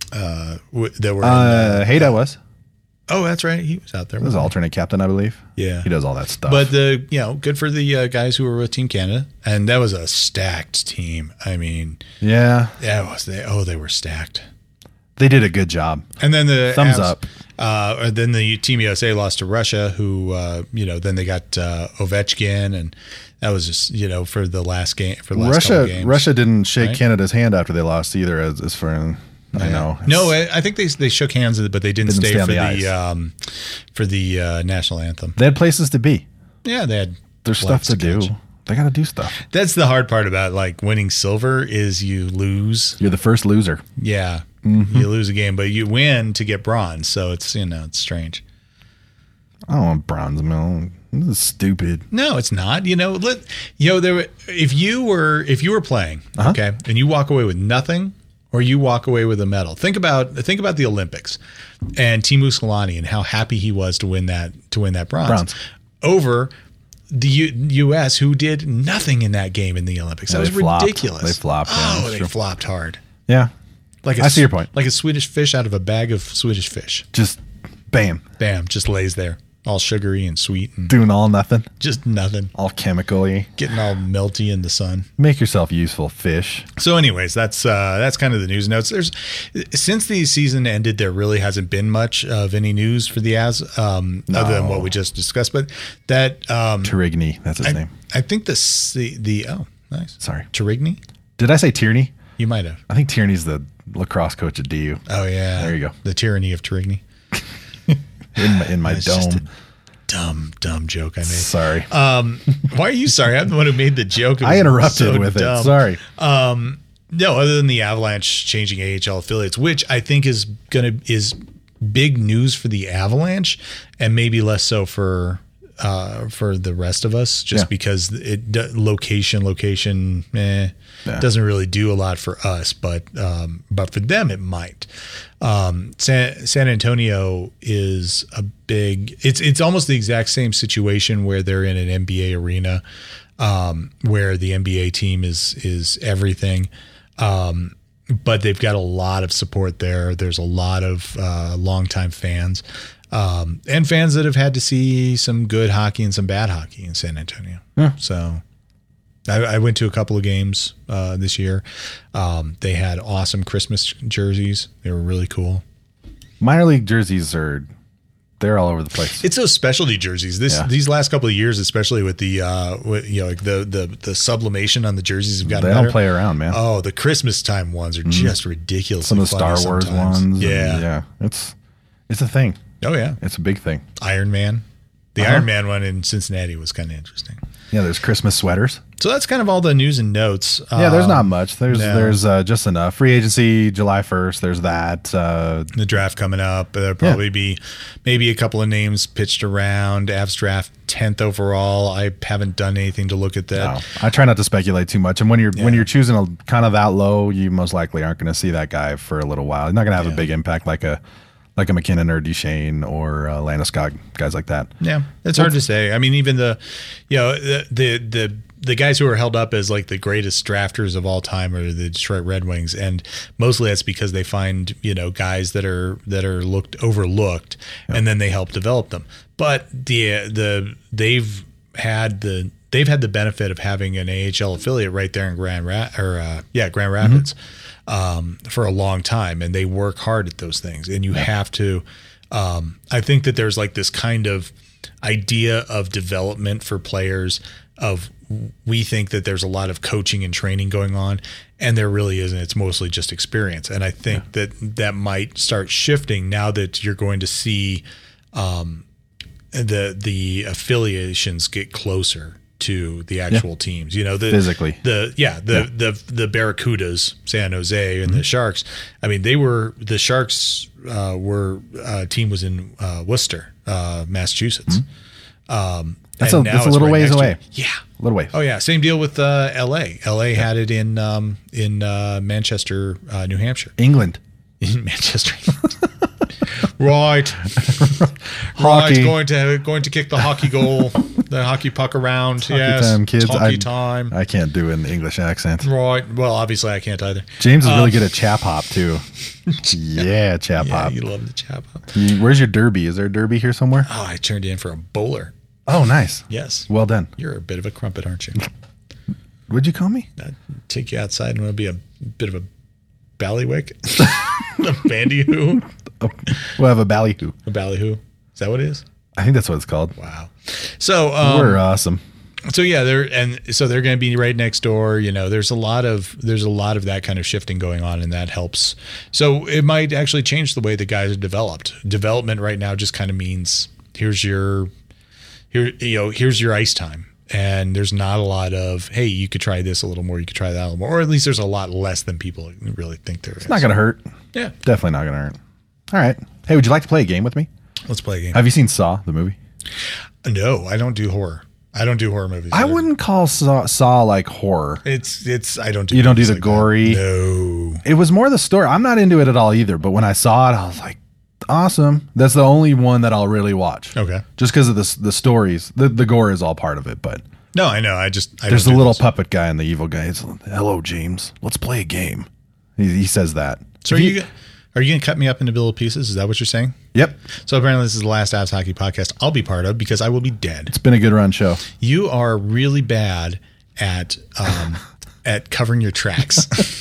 [SPEAKER 1] uh, w- that were. in
[SPEAKER 2] Uh, Hayda was.
[SPEAKER 1] Oh, that's right. He was out there.
[SPEAKER 2] He was alternate captain, I believe.
[SPEAKER 1] Yeah.
[SPEAKER 2] He does all that stuff.
[SPEAKER 1] But the you know, good for the uh, guys who were with Team Canada, and that was a stacked team. I mean,
[SPEAKER 2] yeah,
[SPEAKER 1] that was they. Oh, they were stacked.
[SPEAKER 2] they did a good job.
[SPEAKER 1] And then the
[SPEAKER 2] Thumbs
[SPEAKER 1] Avs,
[SPEAKER 2] up.
[SPEAKER 1] Uh, and then the Team U S A lost to Russia, who uh, you know, then they got uh, Ovechkin, and that was just you know for the last game for the last couple
[SPEAKER 2] Russia
[SPEAKER 1] games.
[SPEAKER 2] Russia didn't shake
[SPEAKER 1] right?
[SPEAKER 2] Canada's hand after they lost either. As, as for I know,
[SPEAKER 1] No, I, I think they they shook hands, but they didn't,
[SPEAKER 2] Didn't
[SPEAKER 1] stay,
[SPEAKER 2] stay on
[SPEAKER 1] for
[SPEAKER 2] the
[SPEAKER 1] the,
[SPEAKER 2] ice.
[SPEAKER 1] um, for the uh, national anthem.
[SPEAKER 2] they had places to be.
[SPEAKER 1] Yeah, they had.
[SPEAKER 2] There's
[SPEAKER 1] lots
[SPEAKER 2] stuff to do.
[SPEAKER 1] catch.
[SPEAKER 2] They got to do stuff.
[SPEAKER 1] That's the hard part about like winning silver is you lose.
[SPEAKER 2] You're the first loser.
[SPEAKER 1] Yeah,
[SPEAKER 2] Mm-hmm.
[SPEAKER 1] you lose a game, but you win to get bronze. So it's you know it's strange.
[SPEAKER 2] I don't want bronze medal. This is stupid.
[SPEAKER 1] No, it's not. You know, let you know there. were- If you were if you were playing,
[SPEAKER 2] Uh-huh.
[SPEAKER 1] okay, and you walk away with nothing, or you walk away with a medal. Think about think about the Olympics and Teemu Selanne and how happy he was to win that to win that bronze,
[SPEAKER 2] Bronze.
[SPEAKER 1] over the U- U.S. who did nothing in that game in the Olympics.
[SPEAKER 2] Yeah,
[SPEAKER 1] that
[SPEAKER 2] they
[SPEAKER 1] was
[SPEAKER 2] flopped.
[SPEAKER 1] ridiculous.
[SPEAKER 2] They flopped, yeah,
[SPEAKER 1] Oh,
[SPEAKER 2] that's
[SPEAKER 1] they
[SPEAKER 2] true.
[SPEAKER 1] flopped hard.
[SPEAKER 2] Yeah,
[SPEAKER 1] Like a,
[SPEAKER 2] I see your point.
[SPEAKER 1] Like a Swedish fish out of a bag of Swedish fish.
[SPEAKER 2] just bam,
[SPEAKER 1] Bam, just lays there, all sugary and sweet and
[SPEAKER 2] doing all nothing,
[SPEAKER 1] just nothing,
[SPEAKER 2] all chemically.
[SPEAKER 1] getting all melty in the sun.
[SPEAKER 2] Make yourself useful, fish.
[SPEAKER 1] So, anyways, that's uh, that's kind of the news notes. There's since the season ended, there really hasn't been much of any news for the Avs, um,
[SPEAKER 2] No.
[SPEAKER 1] other than what we just discussed. But that um,
[SPEAKER 2] Tarigny, that's his
[SPEAKER 1] I,
[SPEAKER 2] name.
[SPEAKER 1] I think the the, the oh nice
[SPEAKER 2] Sorry,
[SPEAKER 1] Tarigny.
[SPEAKER 2] did I say Tierney?
[SPEAKER 1] You might have.
[SPEAKER 2] I think Tierney's the lacrosse coach at D U.
[SPEAKER 1] Oh yeah,
[SPEAKER 2] There you go.
[SPEAKER 1] The tyranny of Tarigny.
[SPEAKER 2] In my, in my
[SPEAKER 1] It's just a
[SPEAKER 2] dome.
[SPEAKER 1] dumb, dumb joke I made.
[SPEAKER 2] Sorry,
[SPEAKER 1] Um, why are you sorry? I'm the one who made the joke. It
[SPEAKER 2] I
[SPEAKER 1] was
[SPEAKER 2] interrupted
[SPEAKER 1] so
[SPEAKER 2] with
[SPEAKER 1] dumb.
[SPEAKER 2] it. Sorry.
[SPEAKER 1] Um, no, other than the Avalanche changing A H L affiliates, which I think is gonna is big news for the Avalanche, and maybe less so for uh, for the rest of us, just
[SPEAKER 2] Yeah.
[SPEAKER 1] because it do- location, location, eh,
[SPEAKER 2] Yeah.
[SPEAKER 1] doesn't really do a lot for us, but um, but for them it might. Um, San, San Antonio is a big. It's it's almost the exact same situation where they're in an N B A arena, um, where the N B A team is is everything. Um, but they've got a lot of support there. There's a lot of uh, longtime fans, um, and fans that have had to see some good hockey and some bad hockey in San Antonio.
[SPEAKER 2] Yeah.
[SPEAKER 1] So I, I went to a couple of games uh, this year. Um, they had awesome Christmas jerseys. They were really cool.
[SPEAKER 2] Minor league jerseys are, they're all over the place.
[SPEAKER 1] It's those specialty jerseys. This
[SPEAKER 2] Yeah.
[SPEAKER 1] these last couple of years, especially with the uh, with, you know like the the the sublimation on the jerseys have gotten
[SPEAKER 2] They
[SPEAKER 1] better.
[SPEAKER 2] don't play around, man.
[SPEAKER 1] Oh, the Christmas time ones are just ridiculous.
[SPEAKER 2] Some of the Star Wars ones.
[SPEAKER 1] Yeah.
[SPEAKER 2] and yeah. It's it's a thing.
[SPEAKER 1] Oh yeah.
[SPEAKER 2] It's a big thing.
[SPEAKER 1] Iron Man. The
[SPEAKER 2] Uh-huh.
[SPEAKER 1] Iron Man one in Cincinnati was kind of interesting.
[SPEAKER 2] Yeah, there's Christmas sweaters.
[SPEAKER 1] So that's kind of all the news and notes.
[SPEAKER 2] Yeah, there's
[SPEAKER 1] Um,
[SPEAKER 2] not much. There's
[SPEAKER 1] no.
[SPEAKER 2] there's uh, just enough. Free agency, July first. There's that. Uh,
[SPEAKER 1] The draft coming up. There'll probably be maybe a couple of names pitched around. Avs draft tenth overall. I haven't done anything to look at that.
[SPEAKER 2] no, I try not to speculate too much. And when you're when you're choosing a kind of that low, you most likely aren't going to see that guy for a little while. He's not going to have
[SPEAKER 1] Yeah.
[SPEAKER 2] a big impact like a like a McKinnon or Duchesne or uh, Landeskog, guys like that.
[SPEAKER 1] Yeah, it's hard to say. I mean, even the, you know, the, the the the guys who are held up as like the greatest drafters of all time are the Detroit Red Wings, and mostly that's because they find, you know, guys that are that are looked overlooked, and then they help develop them. But the the they've had the they've had the benefit of having an A H L affiliate right there in Grand Ra- or uh, yeah Grand Rapids. Um, for a long time, and they work hard at those things. And you have to, um, I think that there's like this kind of idea of development for players of, we think that there's a lot of coaching and training going on, and there really isn't. It's mostly just experience. And I think yeah. that that might start shifting now that you're going to see, um, the, the affiliations get closer to the actual yeah. teams, you know, the
[SPEAKER 2] physically,
[SPEAKER 1] the yeah, the yeah. the the Barracudas, San Jose, and mm-hmm. the Sharks. I mean, they were the Sharks uh, were uh, team was in uh, Worcester, uh, Massachusetts. Mm-hmm. Um,
[SPEAKER 2] that's a, that's a little right ways away.
[SPEAKER 1] Yeah,
[SPEAKER 2] a little ways.
[SPEAKER 1] Oh yeah, same deal with uh, L A. L A yeah. had it in um, in uh, Manchester, uh, New Hampshire,
[SPEAKER 2] England,
[SPEAKER 1] in Manchester. Right, right. Going to going to kick the hockey goal, the hockey puck around.
[SPEAKER 2] Hockey
[SPEAKER 1] yes,
[SPEAKER 2] time, kids.
[SPEAKER 1] Hockey
[SPEAKER 2] I,
[SPEAKER 1] time.
[SPEAKER 2] I can't do an English accent.
[SPEAKER 1] Right. Well, obviously I can't either.
[SPEAKER 2] James is
[SPEAKER 1] um,
[SPEAKER 2] really good at chap hop too. yeah, chap
[SPEAKER 1] yeah,
[SPEAKER 2] hop.
[SPEAKER 1] You love the chap hop.
[SPEAKER 2] You, where's your derby? Is there a derby here somewhere?
[SPEAKER 1] Oh, I turned in for a bowler.
[SPEAKER 2] Oh, nice.
[SPEAKER 1] Yes.
[SPEAKER 2] Well done.
[SPEAKER 1] You're a bit of a crumpet, aren't you?
[SPEAKER 2] What'd you call me?
[SPEAKER 1] I'd take you outside and it'll be a bit of a ballywick, a bandy-hoo.
[SPEAKER 2] We'll have a ballyhoo.
[SPEAKER 1] A ballyhoo. Is that what it is?
[SPEAKER 2] I think that's what it's called.
[SPEAKER 1] Wow. So um,
[SPEAKER 2] we're awesome.
[SPEAKER 1] So yeah, they're and so they're going to be right next door. You know, there's a lot of there's a lot of that kind of shifting going on, and that helps. So it might actually change the way the guys are developed. Development right now just kind of means here's your here you know here's your ice time, and there's not a lot of hey, you could try this a little more, you could try that a little more, or at least there's a lot less than people really think there is.
[SPEAKER 2] It's not going to hurt.
[SPEAKER 1] Yeah,
[SPEAKER 2] definitely not going to hurt. All right. Hey, would you like to play a game with me?
[SPEAKER 1] Let's play a game.
[SPEAKER 2] Have you seen Saw, the movie?
[SPEAKER 1] No, I don't do horror. I don't do horror movies.
[SPEAKER 2] I either. wouldn't call Saw, Saw like horror.
[SPEAKER 1] It's it's I don't do
[SPEAKER 2] You don't do the
[SPEAKER 1] like
[SPEAKER 2] gory.
[SPEAKER 1] That. No.
[SPEAKER 2] It was more the story. I'm not into it at all either, but when I saw it, I was like, awesome. That's the only one that I'll really watch.
[SPEAKER 1] Okay.
[SPEAKER 2] Just because of the the stories. The the gore is all part of it, but
[SPEAKER 1] no, I know. I just I
[SPEAKER 2] there's the
[SPEAKER 1] do
[SPEAKER 2] little
[SPEAKER 1] this.
[SPEAKER 2] puppet guy and the evil guy. It's, hello, James. Let's play a game. He, he says that.
[SPEAKER 1] So are you are you going to cut me up into little pieces? Is that what you're saying?
[SPEAKER 2] Yep.
[SPEAKER 1] So apparently this is the last Avs Hockey podcast I'll be part of because I will be dead.
[SPEAKER 2] It's been a good run show.
[SPEAKER 1] You are really bad at um, at covering your tracks.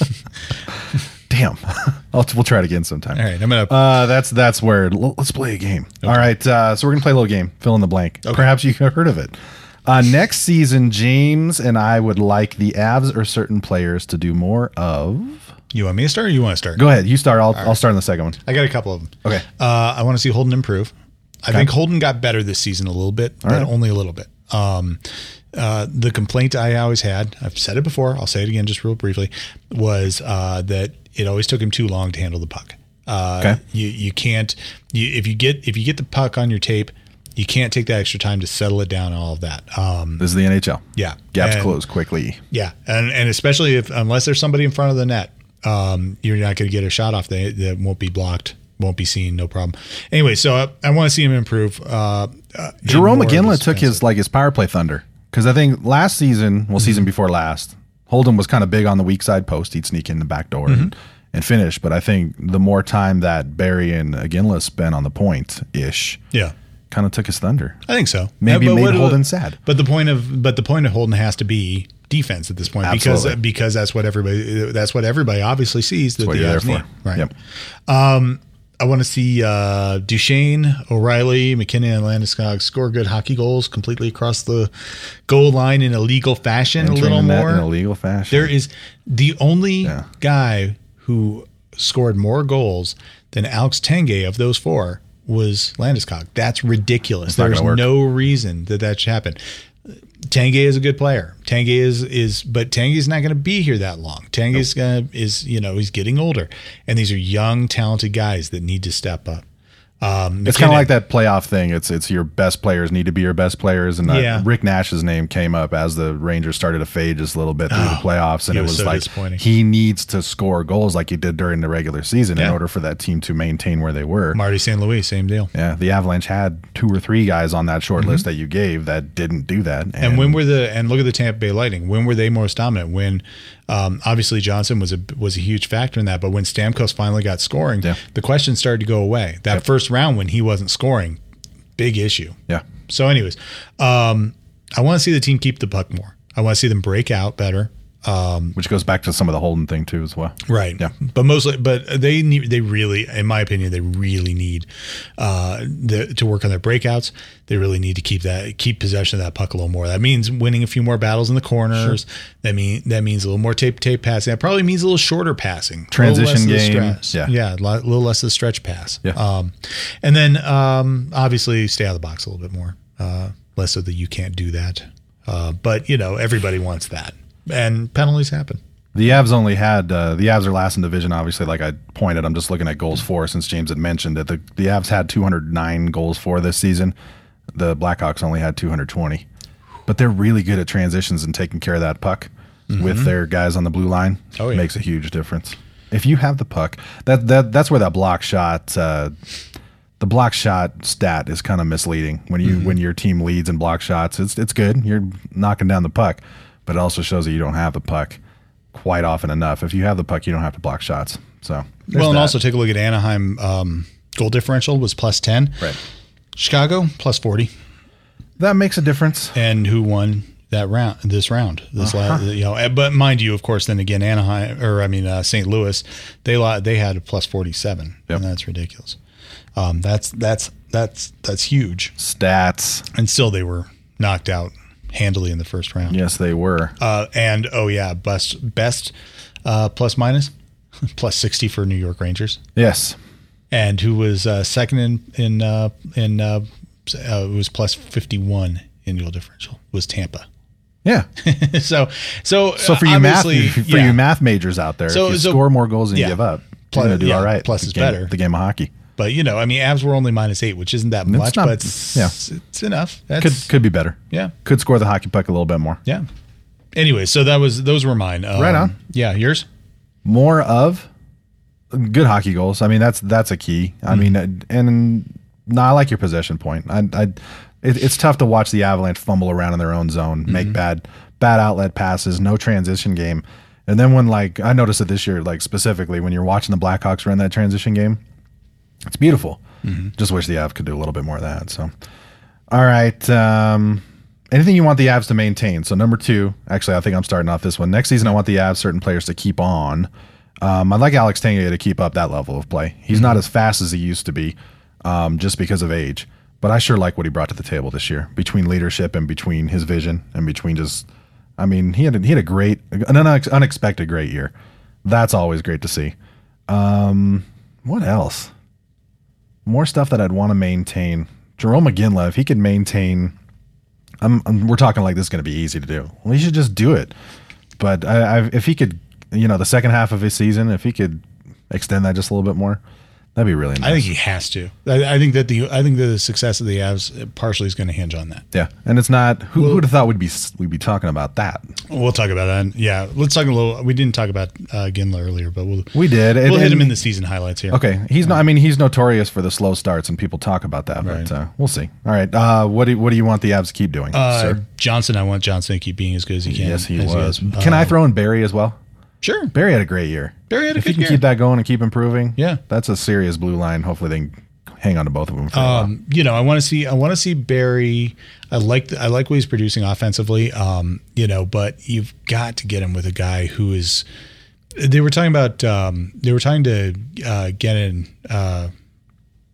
[SPEAKER 2] Damn. I'll, we'll try it again sometime.
[SPEAKER 1] All right, I'm gonna.
[SPEAKER 2] Uh, that's that's where. Let's play a game. Okay. All right. Uh, so we're gonna play a little game. Fill in the blank. Okay. Perhaps you've heard of it. Uh, next season, James and I would like the Avs or certain players to do more of.
[SPEAKER 1] You want me to start or you want to start?
[SPEAKER 2] Go ahead. You start. I'll, right. I'll start on the second one.
[SPEAKER 1] I got a couple of them.
[SPEAKER 2] Okay.
[SPEAKER 1] Uh, I want to see Holden improve. I
[SPEAKER 2] okay.
[SPEAKER 1] think Holden got better this season a little bit,
[SPEAKER 2] All
[SPEAKER 1] but
[SPEAKER 2] right.
[SPEAKER 1] only a little bit. Um, uh, the complaint I always had, I've said it before, I'll say it again just real briefly, was uh, that it always took him too long to handle the puck. Uh,
[SPEAKER 2] okay.
[SPEAKER 1] You you can't you if you get if you get the puck on your tape, you can't take that extra time to settle it down and all of that. Um,
[SPEAKER 2] this is the N H L.
[SPEAKER 1] Yeah.
[SPEAKER 2] Gaps
[SPEAKER 1] and,
[SPEAKER 2] close quickly.
[SPEAKER 1] Yeah. And and especially if unless there's somebody in front of the net, um, you're not going to get a shot off that that won't be blocked, won't be seen, no problem. Anyway, so I, I want to see him improve. Uh, uh,
[SPEAKER 2] Jerome McGinley took his like his power play thunder because I think last season, well, mm-hmm. season before last, Holden was kind of big on the weak side post. He'd sneak in the back door mm-hmm. and, and finish. But I think the more time that Barry and McGinley spent on the point ish,
[SPEAKER 1] yeah.
[SPEAKER 2] kind of took his thunder.
[SPEAKER 1] I think so.
[SPEAKER 2] Maybe
[SPEAKER 1] yeah,
[SPEAKER 2] made
[SPEAKER 1] what,
[SPEAKER 2] Holden sad.
[SPEAKER 1] But the point of but the point of Holden has to be defense at this point
[SPEAKER 2] Absolutely.
[SPEAKER 1] because because that's what everybody that's what everybody obviously sees that
[SPEAKER 2] that's what
[SPEAKER 1] the
[SPEAKER 2] you're there
[SPEAKER 1] Avs
[SPEAKER 2] for.
[SPEAKER 1] need. Right.
[SPEAKER 2] Yep.
[SPEAKER 1] Um, I want to see uh, Duchesne, O'Reilly, McKinnon, and Landeskog score good hockey goals completely across the goal line in a legal fashion.
[SPEAKER 2] Entering
[SPEAKER 1] a little
[SPEAKER 2] the net
[SPEAKER 1] more
[SPEAKER 2] in a legal fashion.
[SPEAKER 1] There is the only
[SPEAKER 2] Yeah.
[SPEAKER 1] guy who scored more goals than Alex Tanguay of those four was Landeskog. That's ridiculous.
[SPEAKER 2] not
[SPEAKER 1] There's
[SPEAKER 2] gonna work.
[SPEAKER 1] no reason that that should happen. Tanguay is a good player. Tanguay is is, but Tanguay's not going to be here that long. Tanguay's nope. gonna is you know he's getting older, and these are young, talented guys that need to step up. Um,
[SPEAKER 2] it's kind of like that playoff thing. It's it's your best players need to be your best players, and
[SPEAKER 1] yeah.
[SPEAKER 2] uh, Rick Nash's name came up as the Rangers started to fade just a little bit through oh, the playoffs, and it was, was so like he needs to score goals like he did during the regular season yeah. in order for that team to maintain where they were.
[SPEAKER 1] Marty Saint Louis, same deal.
[SPEAKER 2] Yeah, the Avalanche had two or three guys on that short mm-hmm. list that you gave that didn't do that. And,
[SPEAKER 1] and when were the and look at the Tampa Bay Lightning? When were they most dominant? When um, obviously Johnson was a was a huge factor in that, but when Stamkos finally got scoring, yeah. the questions started to go away. That yep. first round when he wasn't scoring, big issue.
[SPEAKER 2] Yeah.
[SPEAKER 1] So anyways, um, I want to see the team keep the puck more. I want to see them break out better. Um,
[SPEAKER 2] Which goes back to some of the Holden thing too, as well.
[SPEAKER 1] Right.
[SPEAKER 2] Yeah.
[SPEAKER 1] But mostly, but they need, they really, in my opinion, they really need uh, the, to work on their breakouts. They really need to keep that, keep possession of that puck a little more. That means winning a few more battles in the corners. Sure. That mean that means a little more tape tape passing. That probably means a little shorter passing,
[SPEAKER 2] transition game.
[SPEAKER 1] Yeah. Yeah. A little less of the stretch pass.
[SPEAKER 2] Yeah.
[SPEAKER 1] Um, and then um, obviously stay out of the box a little bit more. Uh, less of the you can't do that. Uh, but you know everybody wants that. And penalties happen.
[SPEAKER 2] The Avs only had uh, the Avs are last in division. Obviously, like I pointed, I'm just looking at goals for since James had mentioned that the the Avs had two hundred nine goals for this season. The Blackhawks only had two hundred twenty, but they're really good at transitions and taking care of that puck mm-hmm. with their guys on the blue line.
[SPEAKER 1] Oh, yeah.
[SPEAKER 2] Makes a huge difference. If you have the puck, that that that's where that block shot. Uh, The block shot stat is kind of misleading when you mm-hmm. when your team leads in block shots. It's it's good. You're knocking down the puck. But it also shows that you don't have the puck quite often enough. If you have the puck, you don't have to block shots. So
[SPEAKER 1] well, and
[SPEAKER 2] that.
[SPEAKER 1] also take a look at Anaheim. Um, goal differential was plus ten.
[SPEAKER 2] Right.
[SPEAKER 1] Chicago plus forty.
[SPEAKER 2] That makes a difference.
[SPEAKER 1] And who won that round? This round, this uh-huh. last, you know. But mind you, of course, then again, Anaheim or I mean uh, Saint Louis, they they had a plus forty-seven, yep. and that's ridiculous. Um, that's that's that's that's huge
[SPEAKER 2] stats,
[SPEAKER 1] and still they were knocked out handily in the first round.
[SPEAKER 2] Yes, they were.
[SPEAKER 1] Uh, and oh yeah, best best uh, plus minus plus sixty for New York Rangers.
[SPEAKER 2] Yes.
[SPEAKER 1] And who was uh, second in in uh, in uh, uh, it was plus fifty-one in goal differential was Tampa.
[SPEAKER 2] Yeah.
[SPEAKER 1] so so
[SPEAKER 2] so for you math for yeah. you math majors out there, so,
[SPEAKER 1] if you
[SPEAKER 2] so, score more goals than
[SPEAKER 1] yeah.
[SPEAKER 2] you give up,
[SPEAKER 1] plus,
[SPEAKER 2] you're gonna do
[SPEAKER 1] yeah,
[SPEAKER 2] all right.
[SPEAKER 1] Plus is
[SPEAKER 2] game,
[SPEAKER 1] better.
[SPEAKER 2] The game of hockey.
[SPEAKER 1] But, you know, I mean, Avs were only minus eight, which isn't that much,
[SPEAKER 2] it's not,
[SPEAKER 1] but it's,
[SPEAKER 2] yeah.
[SPEAKER 1] it's enough. That's,
[SPEAKER 2] could could be better.
[SPEAKER 1] Yeah.
[SPEAKER 2] Could score the hockey puck a little bit more.
[SPEAKER 1] Yeah. Anyway, so that was those were mine. Um,
[SPEAKER 2] right on.
[SPEAKER 1] Yeah, yours?
[SPEAKER 2] More of good hockey goals. I mean, that's that's a key. I mm. mean, and no, I like your possession point. I, I it, it's tough to watch the Avalanche fumble around in their own zone, mm-hmm. make bad bad outlet passes, no transition game. And then when, like, I noticed it this year, like, specifically, when you're watching the Blackhawks run that transition game, it's beautiful. Mm-hmm. Just wish the Avs could do a little bit more of that. So, all right. Um, anything you want the Avs to maintain? So, number two, actually, I think I'm starting off this one. Next season, I want the Avs, certain players, to keep on. Um, I'd like Alex Tanguay to keep up that level of play. He's mm-hmm. not as fast as he used to be um, just because of age. But I sure like what he brought to the table this year, between leadership and between his vision and between just – I mean, he had a, he had a great, an unex- unexpected great year. That's always great to see. Um, what else? More stuff that I'd want to maintain. Jerome McGinley, if he could maintain, I'm, I'm, we're talking like this is going to be easy to do. Well, he should just do it. But I, I, if he could, you know, the second half of his season, if he could extend that just a little bit more, that'd be really nice.
[SPEAKER 1] I think he has to. I, I think that the I think that the success of the Avs partially is going to hinge on that.
[SPEAKER 2] Yeah, and it's not. Who well, would have thought we'd be we'd be talking about that?
[SPEAKER 1] We'll talk about that. Yeah, let's talk a little. We didn't talk about uh, Ginla earlier, but we'll
[SPEAKER 2] we did.
[SPEAKER 1] We'll
[SPEAKER 2] and,
[SPEAKER 1] hit him in the season highlights here.
[SPEAKER 2] Okay, he's yeah. not. I mean, he's notorious for the slow starts, and people talk about that. Right. But uh, we'll see. All right. Uh, what do what do you want the Avs to keep doing,
[SPEAKER 1] uh,
[SPEAKER 2] sir?
[SPEAKER 1] Johnson, I want Johnson to keep being as good as he can.
[SPEAKER 2] Yes, he was.
[SPEAKER 1] He
[SPEAKER 2] Can
[SPEAKER 1] uh,
[SPEAKER 2] I throw in Barry as well?
[SPEAKER 1] Sure.
[SPEAKER 2] Barry had a great year.
[SPEAKER 1] Barry had a
[SPEAKER 2] if
[SPEAKER 1] good
[SPEAKER 2] he can
[SPEAKER 1] year.
[SPEAKER 2] keep that going and keep improving,
[SPEAKER 1] yeah,
[SPEAKER 2] that's a serious blue line. Hopefully they can hang on to both of them for
[SPEAKER 1] um,
[SPEAKER 2] a while.
[SPEAKER 1] You know, I want to see I want to see Barry. I like the, I like what he's producing offensively. Um, you know, but you've got to get him with a guy who is. They were talking about. Um, they were trying to uh, get in uh,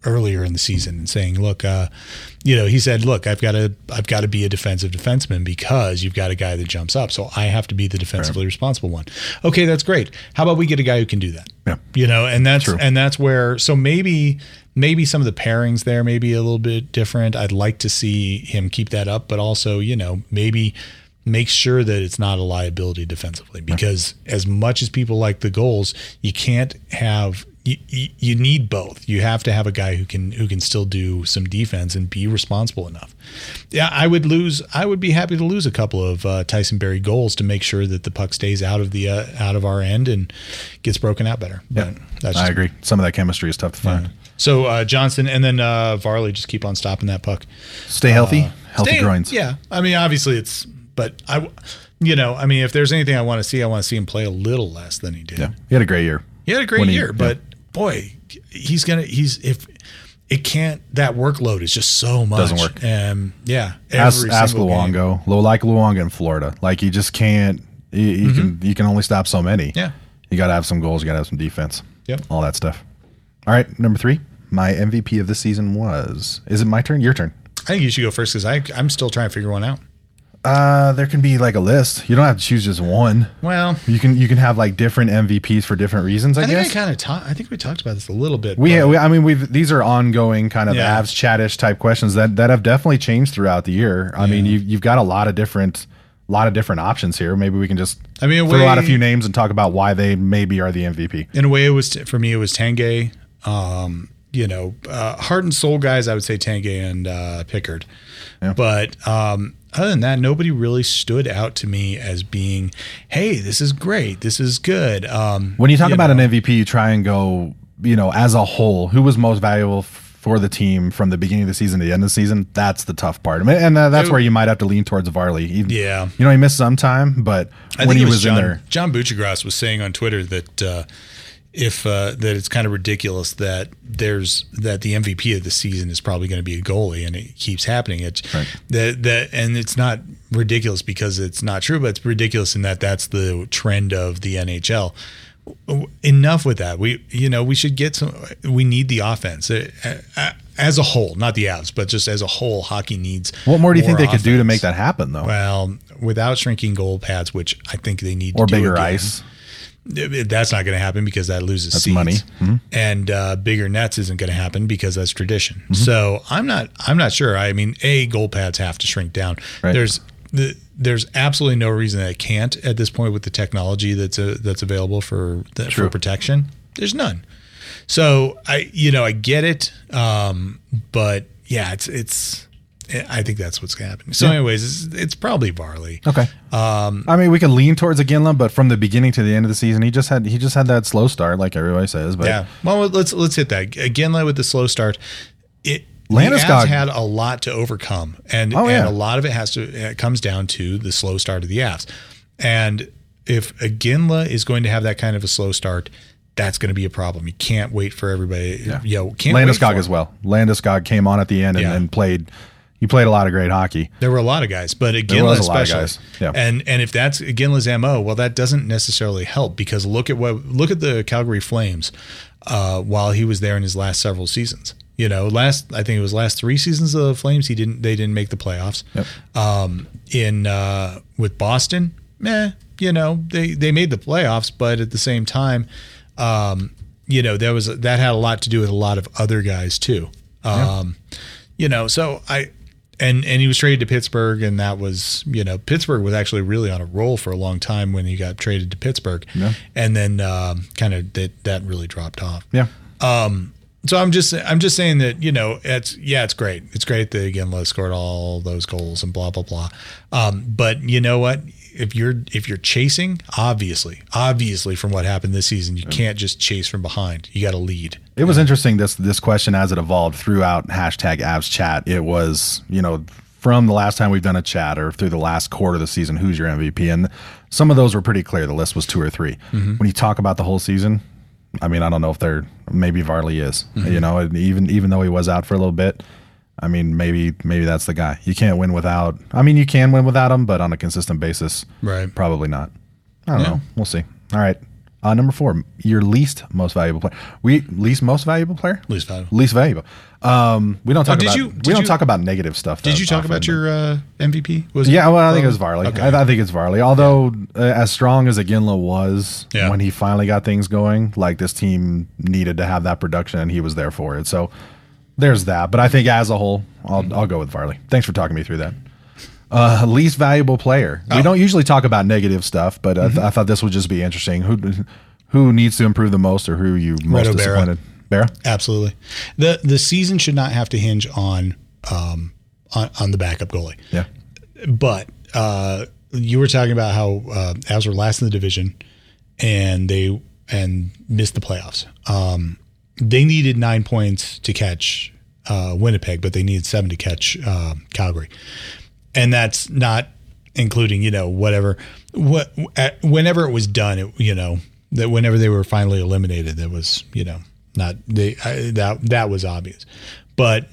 [SPEAKER 1] earlier in the season and saying, look, uh, you know, he said, look, I've got to, I've got to be a defensive defenseman because you've got a guy that jumps up. So I have to be the defensively right. responsible one. Okay. That's great. How about we get a guy who can do that?
[SPEAKER 2] Yeah.
[SPEAKER 1] You know, and that's,
[SPEAKER 2] True.
[SPEAKER 1] and that's where, so maybe, maybe some of the pairings there may be a little bit different. I'd like to see him keep that up, but also, you know, maybe make sure that it's not a liability defensively, because right. as much as people like the goals, you can't have, You, you you need both. You have to have a guy who can who can still do some defense and be responsible enough. Yeah, I would lose. I would be happy to lose a couple of uh, Tyson Barrie goals to make sure that the puck stays out of the uh, out of our end and gets broken out better.
[SPEAKER 2] Yeah,
[SPEAKER 1] but that's
[SPEAKER 2] I agree. Some of that chemistry is tough to find.
[SPEAKER 1] Yeah. So uh, Johnston and then uh, Varley just keep on stopping that puck.
[SPEAKER 2] Stay healthy,
[SPEAKER 1] uh,
[SPEAKER 2] healthy
[SPEAKER 1] stay,
[SPEAKER 2] groins.
[SPEAKER 1] Yeah, I mean obviously it's, but I, you know, I mean if there's anything I want to see, I want to see him play a little less than he did.
[SPEAKER 2] Yeah, he had a great year.
[SPEAKER 1] He had a great
[SPEAKER 2] When he-
[SPEAKER 1] year, but.
[SPEAKER 2] yeah.
[SPEAKER 1] Boy, he's gonna. He's if it can't. That workload is just so much.
[SPEAKER 2] Doesn't work.
[SPEAKER 1] Um, yeah.
[SPEAKER 2] Ask,
[SPEAKER 1] every
[SPEAKER 2] ask
[SPEAKER 1] single game.
[SPEAKER 2] Luongo, Lo- like Luongo in Florida. Like you just can't. You, you
[SPEAKER 1] Mm-hmm.
[SPEAKER 2] can you can only stop so many.
[SPEAKER 1] Yeah.
[SPEAKER 2] You got to have some goals. You got to have some defense.
[SPEAKER 1] Yep.
[SPEAKER 2] All that stuff. All right, number three. My M V P of this season was. Is it my turn? Your turn.
[SPEAKER 1] I think you should go first because I I'm still trying to figure one out.
[SPEAKER 2] Uh, there can be like a list. You don't have to choose just one.
[SPEAKER 1] Well,
[SPEAKER 2] You can you can have like different M V Ps for different reasons. I,
[SPEAKER 1] I think
[SPEAKER 2] guess.
[SPEAKER 1] I kind of talked. I think we talked about this a little bit.
[SPEAKER 2] We,
[SPEAKER 1] but-
[SPEAKER 2] we, I mean, we've these are ongoing kind of
[SPEAKER 1] Yeah.
[SPEAKER 2] Avs chattish type questions that, that have definitely changed throughout the year. I mean,
[SPEAKER 1] Yeah.
[SPEAKER 2] you've, you've got a lot of different, lot of different options here. Maybe we can just
[SPEAKER 1] I mean, a
[SPEAKER 2] throw out a
[SPEAKER 1] way-
[SPEAKER 2] few names and talk about why they maybe are the M V P.
[SPEAKER 1] in a way, it was for me. It was Tanguay. Um, you know, uh, heart and soul guys. I would say Tanguay and uh, Pickard.
[SPEAKER 2] Yeah.
[SPEAKER 1] But um, other than that, nobody really stood out to me as being, "Hey, this is great. This is good." Um,
[SPEAKER 2] When you talk about
[SPEAKER 1] know,
[SPEAKER 2] an M V P, you try and go, you know, as a whole, who was most valuable f- for the team from the beginning of the season to the end of the season? That's the tough part. I mean, and uh, that's
[SPEAKER 1] It-
[SPEAKER 2] where you might have to lean towards Varley. He,
[SPEAKER 1] Yeah.
[SPEAKER 2] You know, he missed some time, but
[SPEAKER 1] I
[SPEAKER 2] when
[SPEAKER 1] think
[SPEAKER 2] he
[SPEAKER 1] it was,
[SPEAKER 2] was
[SPEAKER 1] John,
[SPEAKER 2] in there.
[SPEAKER 1] John Buccigross was saying on Twitter that uh, if uh, that it's kind of ridiculous that there's that the M V P of the season is probably going to be a goalie, and it keeps happening. It's
[SPEAKER 2] Right.
[SPEAKER 1] that that and it's not ridiculous because it's not true, but it's ridiculous in that that's the trend of the N H L. Enough with that. We you know we should get some. We need the offense uh, uh, as a whole, not the Avs, but just as a whole. Hockey needs.
[SPEAKER 2] What more do you think they could do to
[SPEAKER 1] offense.
[SPEAKER 2] make that happen, though?
[SPEAKER 1] Well, without shrinking goal pads, which I think they need
[SPEAKER 2] Or
[SPEAKER 1] to do
[SPEAKER 2] bigger
[SPEAKER 1] again.
[SPEAKER 2] ice?
[SPEAKER 1] That's not going to happen because that loses
[SPEAKER 2] That's
[SPEAKER 1] seats.
[SPEAKER 2] money. Mhm.
[SPEAKER 1] And uh, bigger nets isn't going to happen because that's tradition.
[SPEAKER 2] Mm-hmm.
[SPEAKER 1] So I'm not. I'm not sure. I mean, a goal pads have to shrink down.
[SPEAKER 2] Right.
[SPEAKER 1] There's the, there's absolutely no reason that it can't at this point with the technology that's a, that's available for the,
[SPEAKER 2] True.
[SPEAKER 1] for protection. There's none. So I you know I get it, um, but yeah, it's it's. I think that's what's going to happen. So,
[SPEAKER 2] Yeah.
[SPEAKER 1] anyways, it's, it's probably Varley.
[SPEAKER 2] Okay.
[SPEAKER 1] Um,
[SPEAKER 2] I mean, we could lean towards Iginla, but from the beginning to the end of the season, he just had he just had that slow start, like everybody says. But
[SPEAKER 1] Yeah. Well, let's let's hit that again. With the slow start, it
[SPEAKER 2] Landeskog-
[SPEAKER 1] the Avs had a lot to overcome, and
[SPEAKER 2] Oh,
[SPEAKER 1] and
[SPEAKER 2] yeah.
[SPEAKER 1] a lot of it has to it comes down to the slow start of the Avs. And if Iginla is going to have that kind of a slow start, that's going to be a problem. You can't wait for everybody.
[SPEAKER 2] Yeah.
[SPEAKER 1] You know, can't wait for
[SPEAKER 2] Landeskog
[SPEAKER 1] him.
[SPEAKER 2] as well. Landeskog came on at the end and,
[SPEAKER 1] Yeah.
[SPEAKER 2] and played. He played a lot of great hockey.
[SPEAKER 1] There were a lot of guys, but
[SPEAKER 2] There
[SPEAKER 1] Iginla
[SPEAKER 2] was a lot of
[SPEAKER 1] especially.
[SPEAKER 2] guys. Yeah.
[SPEAKER 1] And and if that's Iginla's M O, well, that doesn't necessarily help because look at what look at the Calgary Flames uh, while he was there in his last several seasons. You know, last I think it was last three seasons of the Flames, he didn't they didn't make the playoffs.
[SPEAKER 2] Yep.
[SPEAKER 1] Um, in uh, with Boston, meh, you know, they they made the playoffs, but at the same time, um, you know, there was that had a lot to do with a lot of other guys too. Um, you know, so I. And and he was traded to Pittsburgh, and that was, you know, Pittsburgh was actually really on a roll for a long time when he got traded to Pittsburgh.
[SPEAKER 2] Yeah.
[SPEAKER 1] And then um, kind of that that really dropped off.
[SPEAKER 2] Yeah.
[SPEAKER 1] Um, so I'm just I'm just saying that, you know, it's yeah, it's great. It's great that Iginla scored all those goals and blah blah blah. Um, but you know what? If you're if you're chasing, obviously, obviously from what happened this season, you can't just chase from behind. You got to lead.
[SPEAKER 2] It was interesting, this this question as it evolved throughout hashtag Avs chat. It was, you know, from the last time we've done a chat or through the last quarter of the season, who's your M V P? And some of those were pretty clear. The list was two or three.
[SPEAKER 1] Mm-hmm.
[SPEAKER 2] When you talk about the whole season, I mean, I don't know if they're, maybe Varley is,
[SPEAKER 1] Mm-hmm.
[SPEAKER 2] you know, and even even though he was out for a little bit, I mean, maybe maybe that's the guy. You can't win without, I mean, you can win without him, but on a consistent basis,
[SPEAKER 1] Right.
[SPEAKER 2] probably not. I don't
[SPEAKER 1] Yeah.
[SPEAKER 2] know. We'll see. All right. Uh, number four, your least most valuable player. We least most valuable player.
[SPEAKER 1] Least valuable.
[SPEAKER 2] Least valuable. Um, we don't talk
[SPEAKER 1] Oh, did
[SPEAKER 2] about.
[SPEAKER 1] you-
[SPEAKER 2] we
[SPEAKER 1] did
[SPEAKER 2] don't
[SPEAKER 1] you-
[SPEAKER 2] talk about negative stuff.
[SPEAKER 1] Did
[SPEAKER 2] though,
[SPEAKER 1] you talk
[SPEAKER 2] often,
[SPEAKER 1] about
[SPEAKER 2] but-
[SPEAKER 1] your uh, M V P? Was
[SPEAKER 2] Yeah, well, I think it
[SPEAKER 1] Varley?
[SPEAKER 2] was Varley.
[SPEAKER 1] Okay.
[SPEAKER 2] I, I think it's Varley. Although, uh, as strong as Iginla was
[SPEAKER 1] Yeah.
[SPEAKER 2] when he finally got things going, like this team needed to have that production, and he was there for it. So there's that. But I think as a whole, I'll I'll go with Varley. Thanks for talking me through that. Uh, least valuable player. We
[SPEAKER 1] Oh.
[SPEAKER 2] don't usually talk about negative stuff, but I, th- I thought this would just be interesting. Who who needs to improve the most, or who you most
[SPEAKER 1] Reto Berra.
[SPEAKER 2] disappointed? Berra?
[SPEAKER 1] Absolutely. The the season should not have to hinge on um on, on the backup goalie.
[SPEAKER 2] Yeah.
[SPEAKER 1] But uh, you were talking about how uh, Avs were last in the division, and they and missed the playoffs. Um, they needed nine points to catch uh, Winnipeg, but they needed seven to catch uh, Calgary, and that's not including you know whatever what at, whenever it was done. It, you know that whenever they were finally eliminated, that was you know not they I, that that was obvious, but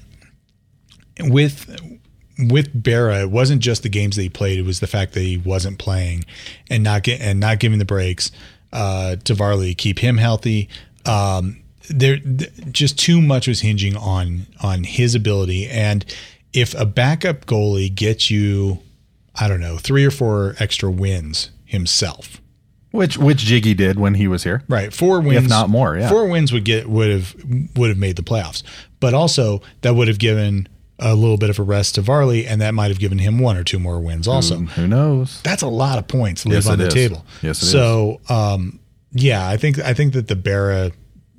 [SPEAKER 1] with. With Berra, it wasn't just the games that he played; it was the fact that he wasn't playing and not get and not giving the breaks uh, to Varley, keep him healthy. Um, there, th- just too much was hinging on on his ability. And if a backup goalie gets you, I don't know, three or four extra wins himself,
[SPEAKER 2] Which which Jiggy did when he was here.
[SPEAKER 1] right? Four wins,
[SPEAKER 2] not more, yeah.
[SPEAKER 1] Four wins would get would have would have made the playoffs, but also that would have given a little bit of a rest to Varley, and that might have given him one or two more wins also.
[SPEAKER 2] Who, who knows?
[SPEAKER 1] That's a lot of points to leave
[SPEAKER 2] Yes,
[SPEAKER 1] on
[SPEAKER 2] it
[SPEAKER 1] the
[SPEAKER 2] is.
[SPEAKER 1] table.
[SPEAKER 2] Yes, it
[SPEAKER 1] so, um, yeah, I think I think that the Berra,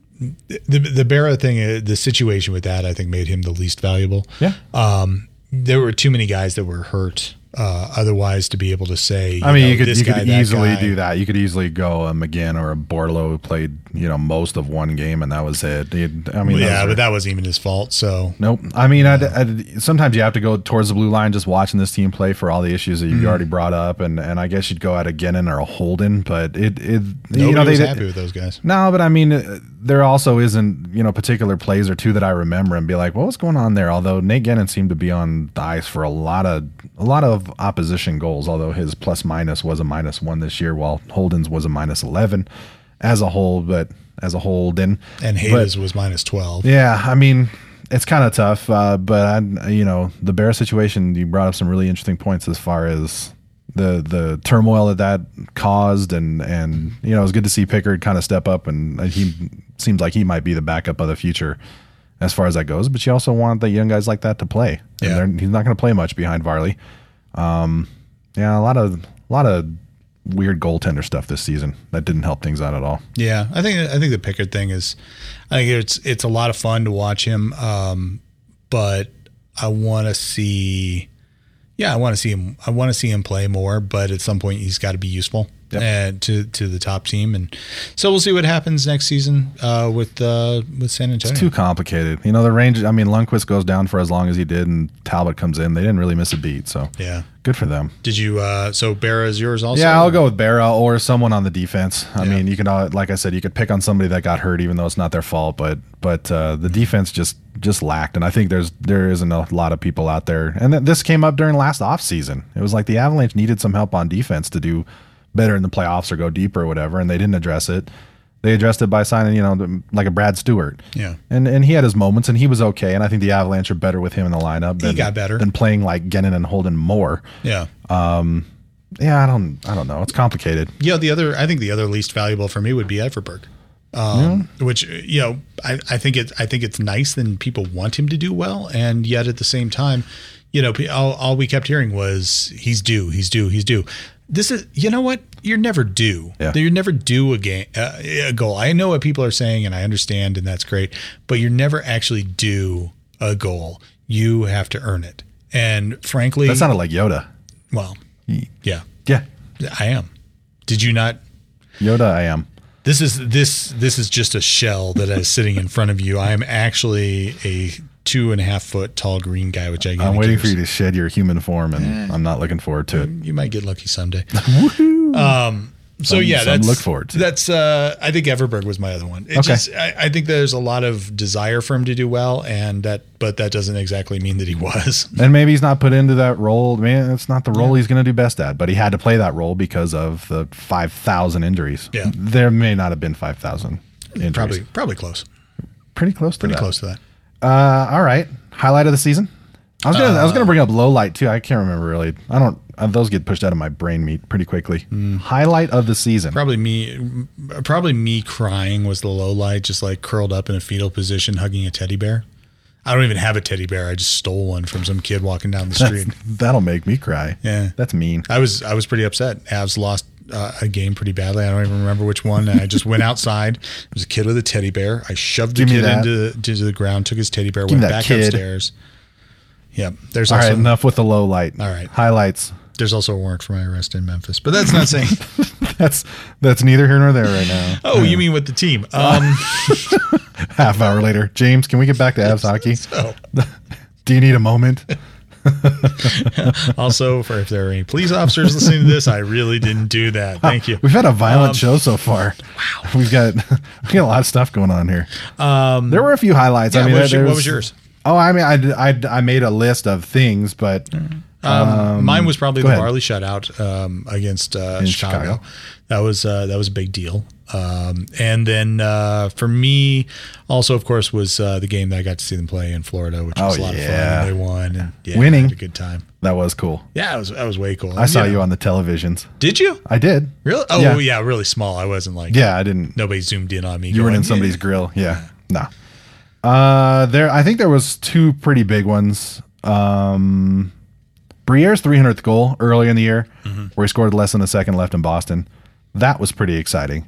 [SPEAKER 1] the the Berra thing, uh, the situation with that, I think made him the least valuable.
[SPEAKER 2] Yeah.
[SPEAKER 1] Um, there were too many guys that were hurt. Uh, otherwise, to be able to say, you
[SPEAKER 2] I mean,
[SPEAKER 1] know,
[SPEAKER 2] you could
[SPEAKER 1] this
[SPEAKER 2] you
[SPEAKER 1] guy,
[SPEAKER 2] could
[SPEAKER 1] that
[SPEAKER 2] easily
[SPEAKER 1] guy.
[SPEAKER 2] do that. You could easily go a McGinn or a Borlo who played you know most of one game and that was it. You'd- I mean,
[SPEAKER 1] Well,
[SPEAKER 2] those
[SPEAKER 1] yeah,
[SPEAKER 2] are-
[SPEAKER 1] but that wasn't even his fault. So
[SPEAKER 2] Nope. I mean, I'd, I'd, sometimes you have to go towards the blue line just watching this team play for all the issues that you've
[SPEAKER 1] Mm-hmm.
[SPEAKER 2] already brought up, and, and I guess you'd go at a Ginnon or a Holden, but it it
[SPEAKER 1] nobody
[SPEAKER 2] you know
[SPEAKER 1] was
[SPEAKER 2] they
[SPEAKER 1] happy with those guys.
[SPEAKER 2] no, but I mean, uh, there also isn't you know particular plays or two that I remember and be like, well, what's going on there? Although Nate Ginnon seemed to be on the ice for a lot of a lot of opposition goals, although his plus minus was a minus one this year, while Holden's was a minus eleven as a whole, but as a whole, then
[SPEAKER 1] And Hayes was minus twelve.
[SPEAKER 2] yeah, I mean, it's kind of tough, uh, but I, you know, the Bear situation. You brought up some really interesting points as far as the the turmoil that that caused, and and you know, it was good to see Pickard kind of step up, and he seems like he might be the backup of the future as far as that goes. But you also want the young guys like that to play. And
[SPEAKER 1] Yeah.
[SPEAKER 2] they're- he's not going to play much behind Varley. Um, yeah, a lot of a lot of weird goaltender stuff this season that didn't help things out at all.
[SPEAKER 1] Yeah, I think I think the Pickard thing is, I think it's it's a lot of fun to watch him, um, but I want to see, yeah, I want to see him. I want to see him play more, but at some point he's got to be useful
[SPEAKER 2] Yep.
[SPEAKER 1] and to to the top team, and so we'll see what happens next season uh, with uh, with San Antonio.
[SPEAKER 2] It's too complicated. You know, the range, I mean, Lundqvist goes down for as long as he did, and Talbot comes in. They didn't really miss a beat, so
[SPEAKER 1] yeah.
[SPEAKER 2] good for them.
[SPEAKER 1] Did you? Uh, so Berra is yours also.
[SPEAKER 2] Yeah, I'll go with Berra or someone on the defense. I
[SPEAKER 1] Yeah.
[SPEAKER 2] mean, you can, uh, like I said, you could pick on somebody that got hurt, even though it's not their fault. But but uh, the defense just just lacked, and I think there's there isn't a lot of people out there. And th- this came up during last offseason. It was like the Avalanche needed some help on defense to do better in the playoffs or go deeper or whatever, and they didn't address it. They addressed it by signing, you know, the- like a Brad Stewart.
[SPEAKER 1] Yeah.
[SPEAKER 2] And and he had his moments, and he was okay. And I think the Avalanche are better with him in the lineup. Than,
[SPEAKER 1] got better.
[SPEAKER 2] than playing like Gennon and Holden more.
[SPEAKER 1] Yeah.
[SPEAKER 2] Yeah, I don't, I don't know. It's complicated.
[SPEAKER 1] Yeah, the other, I think the other least valuable for me would be Everberg, um, which you know, I, I think it's, I think it's nice that people want him to do well, and yet at the same time, you know, all, all we kept hearing was he's due, he's due, he's due. This is, you know what? You're never due.
[SPEAKER 2] Yeah.
[SPEAKER 1] You're never due a game, uh, a goal. I know what people are saying, and I understand, and that's great. But you're never actually due a goal. You have to earn it. And frankly,
[SPEAKER 2] That sounded like Yoda.
[SPEAKER 1] well, yeah,
[SPEAKER 2] Yeah,
[SPEAKER 1] I am. Did you not?
[SPEAKER 2] Yoda. I am.
[SPEAKER 1] This is this this is just a shell that is sitting in front of you. I am actually a two and a half foot tall green guy, which I
[SPEAKER 2] I'm waiting for you to shed your human form, and I'm not looking forward to it.
[SPEAKER 1] You might get lucky someday. um, So
[SPEAKER 2] Some-
[SPEAKER 1] yeah,
[SPEAKER 2] some
[SPEAKER 1] that's
[SPEAKER 2] look forward to.
[SPEAKER 1] That's uh, I think Everberg was my other one. It
[SPEAKER 2] Okay.
[SPEAKER 1] just, I, I think there's a lot of desire for him to do well, and that, but that doesn't exactly mean that he was.
[SPEAKER 2] And maybe he's not put into that role. Man, it's not the role he's going to do best at, but he had to play that role because of the five thousand injuries.
[SPEAKER 1] Yeah.
[SPEAKER 2] There may not have been five thousand injuries.
[SPEAKER 1] Probably, probably close.
[SPEAKER 2] Pretty close to
[SPEAKER 1] Pretty
[SPEAKER 2] that.
[SPEAKER 1] close to that.
[SPEAKER 2] Uh, all right. Highlight of the season? I was gonna I was gonna bring up low light too. I can't remember really. I don't. Uh, those get pushed out of my brain meat pretty quickly. Highlight of the season.
[SPEAKER 1] Probably me. Probably me crying was the low light, just like curled up in a fetal position, hugging a teddy bear. I don't even have a teddy bear. I just stole one from some kid walking down the street.
[SPEAKER 2] That's- that'll make me cry.
[SPEAKER 1] Yeah.
[SPEAKER 2] That's mean.
[SPEAKER 1] I was I was pretty upset. Avs lost uh, a game pretty badly. I don't even remember which one. And I just went outside. There was a kid with a teddy bear. I shoved the
[SPEAKER 2] Give me
[SPEAKER 1] kid
[SPEAKER 2] that.
[SPEAKER 1] into, into the ground, took his teddy bear,
[SPEAKER 2] Give me
[SPEAKER 1] went
[SPEAKER 2] that
[SPEAKER 1] back
[SPEAKER 2] kid.
[SPEAKER 1] upstairs. Yeah. There's
[SPEAKER 2] All
[SPEAKER 1] also
[SPEAKER 2] right, enough with the low light.
[SPEAKER 1] All right.
[SPEAKER 2] Highlights.
[SPEAKER 1] there's also a warrant for my arrest in Memphis, but that's not saying.
[SPEAKER 2] That's that's neither here nor there right now.
[SPEAKER 1] Oh, you mean with the team? Um,
[SPEAKER 2] Half hour later, James, can we get back to Avs hockey?
[SPEAKER 1] so.
[SPEAKER 2] Do you need a moment?
[SPEAKER 1] Also, for if there are any police officers listening to this, I really didn't do that. Thank you.
[SPEAKER 2] We've had a violent
[SPEAKER 1] Um,
[SPEAKER 2] show so far. Wow, we've got we got a lot of stuff going on here.
[SPEAKER 1] Um,
[SPEAKER 2] There were a few highlights.
[SPEAKER 1] yeah,
[SPEAKER 2] I mean,
[SPEAKER 1] what was your-
[SPEAKER 2] there's-
[SPEAKER 1] what was yours?
[SPEAKER 2] Oh, I mean, I, I, I made a list of things, but
[SPEAKER 1] Um, mine was probably
[SPEAKER 2] go
[SPEAKER 1] the
[SPEAKER 2] ahead.
[SPEAKER 1] Barley shutout um, against uh,
[SPEAKER 2] In
[SPEAKER 1] Chicago.
[SPEAKER 2] Chicago.
[SPEAKER 1] That was uh, that was a big deal. Um, and then uh, for me, also of course, was uh, the game that I got to see them play in Florida, which was
[SPEAKER 2] Oh,
[SPEAKER 1] a lot
[SPEAKER 2] yeah.
[SPEAKER 1] of fun. And they won, and yeah,
[SPEAKER 2] Winning.
[SPEAKER 1] I had a good time.
[SPEAKER 2] that was cool.
[SPEAKER 1] Yeah, it was that was way cool.
[SPEAKER 2] I saw
[SPEAKER 1] know.
[SPEAKER 2] you on the televisions.
[SPEAKER 1] Did you
[SPEAKER 2] I did.
[SPEAKER 1] really? Oh
[SPEAKER 2] Yeah.
[SPEAKER 1] yeah. really small. I wasn't like
[SPEAKER 2] Yeah, I didn't.
[SPEAKER 1] Nobody zoomed in on me.
[SPEAKER 2] You weren't
[SPEAKER 1] going,
[SPEAKER 2] in somebody's grill. Yeah. No. Uh, there, I think there was two pretty big ones. Um, Briere's three hundredth goal early in the year,
[SPEAKER 1] Mm-hmm.
[SPEAKER 2] where he scored less than a second left in Boston. That was pretty exciting.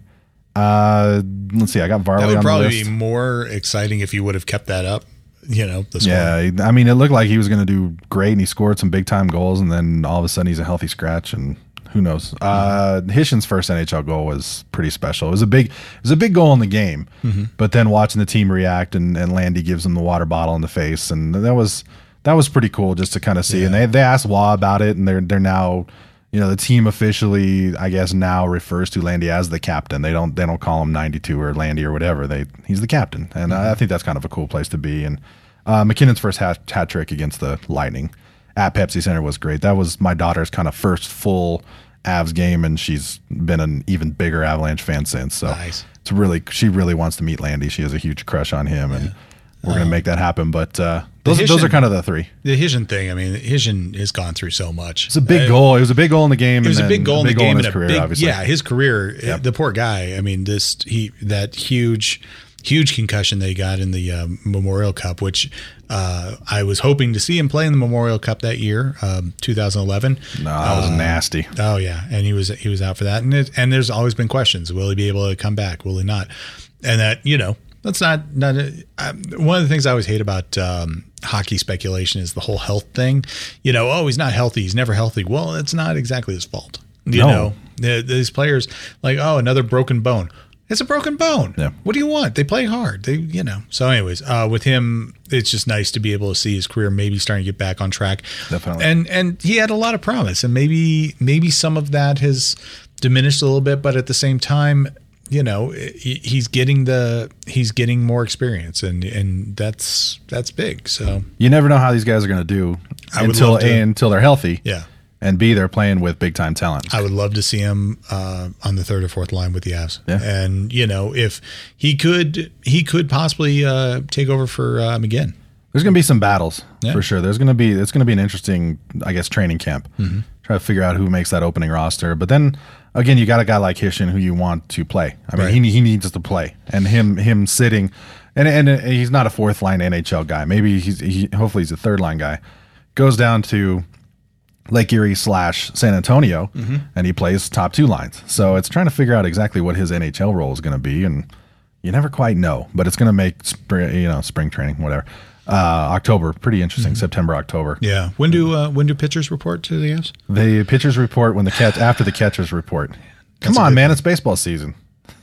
[SPEAKER 2] Uh, let's see. I got Varley
[SPEAKER 1] That would
[SPEAKER 2] on the
[SPEAKER 1] probably
[SPEAKER 2] list.
[SPEAKER 1] be more exciting if you would have kept that up. You know, the score.
[SPEAKER 2] Yeah, I mean, it looked like he was going to do great, and he scored some big time goals, and then all of a sudden he's a healthy scratch, and who knows? Uh, Hishin's first N H L goal was pretty special. It was a big, it was a big goal in the game,
[SPEAKER 1] Mm-hmm.
[SPEAKER 2] but then watching the team react, and, and Landy gives him the water bottle in the face, and that was that was pretty cool just to kind of see. And they they asked Waugh about it, and they're they're now. You know, the team officially, I guess, now refers to Landy as the captain. They don't they don't call him ninety-two or Landy or whatever. They he's the captain, and
[SPEAKER 1] Mm-hmm.
[SPEAKER 2] I, I think that's kind of a cool place to be. And uh, McKinnon's first hat, hat trick against the Lightning at Pepsi Center was great. That was my daughter's kind of first full Avs game, and she's been an even bigger Avalanche fan since. So
[SPEAKER 1] Nice.
[SPEAKER 2] it's really she really wants to meet Landy. She has a huge crush on him, and we're gonna make that happen. But uh, those those are
[SPEAKER 1] Hishin-
[SPEAKER 2] kind of the three.
[SPEAKER 1] The Hishin thing. I mean, Hishin has gone through so much.
[SPEAKER 2] It's a big
[SPEAKER 1] Uh,
[SPEAKER 2] goal. It was a big goal in the game.
[SPEAKER 1] It was
[SPEAKER 2] and
[SPEAKER 1] a big
[SPEAKER 2] then
[SPEAKER 1] goal in the game
[SPEAKER 2] his
[SPEAKER 1] and a
[SPEAKER 2] career,
[SPEAKER 1] big,
[SPEAKER 2] obviously.
[SPEAKER 1] yeah, his career.
[SPEAKER 2] Yep.
[SPEAKER 1] The poor guy. I mean, this he that huge, huge concussion they got in the um, Memorial Cup, which uh, I was hoping to see him play in the Memorial Cup that year, um, two thousand eleven.
[SPEAKER 2] No, that was nasty.
[SPEAKER 1] Oh yeah, and he was he was out for that, and it, and there's always been questions: will he be able to come back? Will he not? And that you know. That's not not a, um, one of the things I always hate about um, hockey speculation is the whole health thing. You know, oh, he's not healthy. He's never healthy. Well, it's not exactly his fault. You
[SPEAKER 2] No.
[SPEAKER 1] know, the, these players like, oh, another broken bone. It's a broken bone.
[SPEAKER 2] Yeah.
[SPEAKER 1] What do you want? They play hard. They, you know. So, anyways, uh, with him, it's just nice to be able to see his career maybe starting to get back on track.
[SPEAKER 2] Definitely.
[SPEAKER 1] And and he had a lot of promise, and maybe maybe some of that has diminished a little bit, but at the same time, you know, he- he's getting the he's getting more experience, and and that's that's big. So
[SPEAKER 2] You never know how these guys are going to do
[SPEAKER 1] I would
[SPEAKER 2] until
[SPEAKER 1] love to-
[SPEAKER 2] A, until they're healthy.
[SPEAKER 1] yeah,
[SPEAKER 2] And B, they're playing with big time talent.
[SPEAKER 1] I would love to see him uh, on the third or fourth line with the Avs.
[SPEAKER 2] Yeah.
[SPEAKER 1] And you know, if he could, he could possibly uh, take over for uh, McGinn.
[SPEAKER 2] There's going to be some battles
[SPEAKER 1] Yeah.
[SPEAKER 2] for sure. There's going to be it's going to be an interesting, I guess, training camp.
[SPEAKER 1] Mm-hmm.
[SPEAKER 2] Try to figure out who makes that opening roster. But then again, you got a guy like Hishin who you want to play. I mean,
[SPEAKER 1] Right.
[SPEAKER 2] he he needs to play, and him him sitting, and and he's not a fourth line N H L guy. Maybe he's he hopefully he's a third line guy. Goes down to Lake Erie slash San Antonio,
[SPEAKER 1] Mm-hmm.
[SPEAKER 2] and he plays top two lines. So it's trying to figure out exactly what his N H L role is going to be, and you never quite know. But it's going to make spring, you know, spring training, whatever. Uh, October, pretty interesting. September, October.
[SPEAKER 1] Mm-hmm. Yeah. When do uh, when do pitchers report to the Avs?
[SPEAKER 2] The pitchers report when the catch after the catchers report. Come
[SPEAKER 1] That's a
[SPEAKER 2] on,
[SPEAKER 1] good
[SPEAKER 2] man! It's baseball season.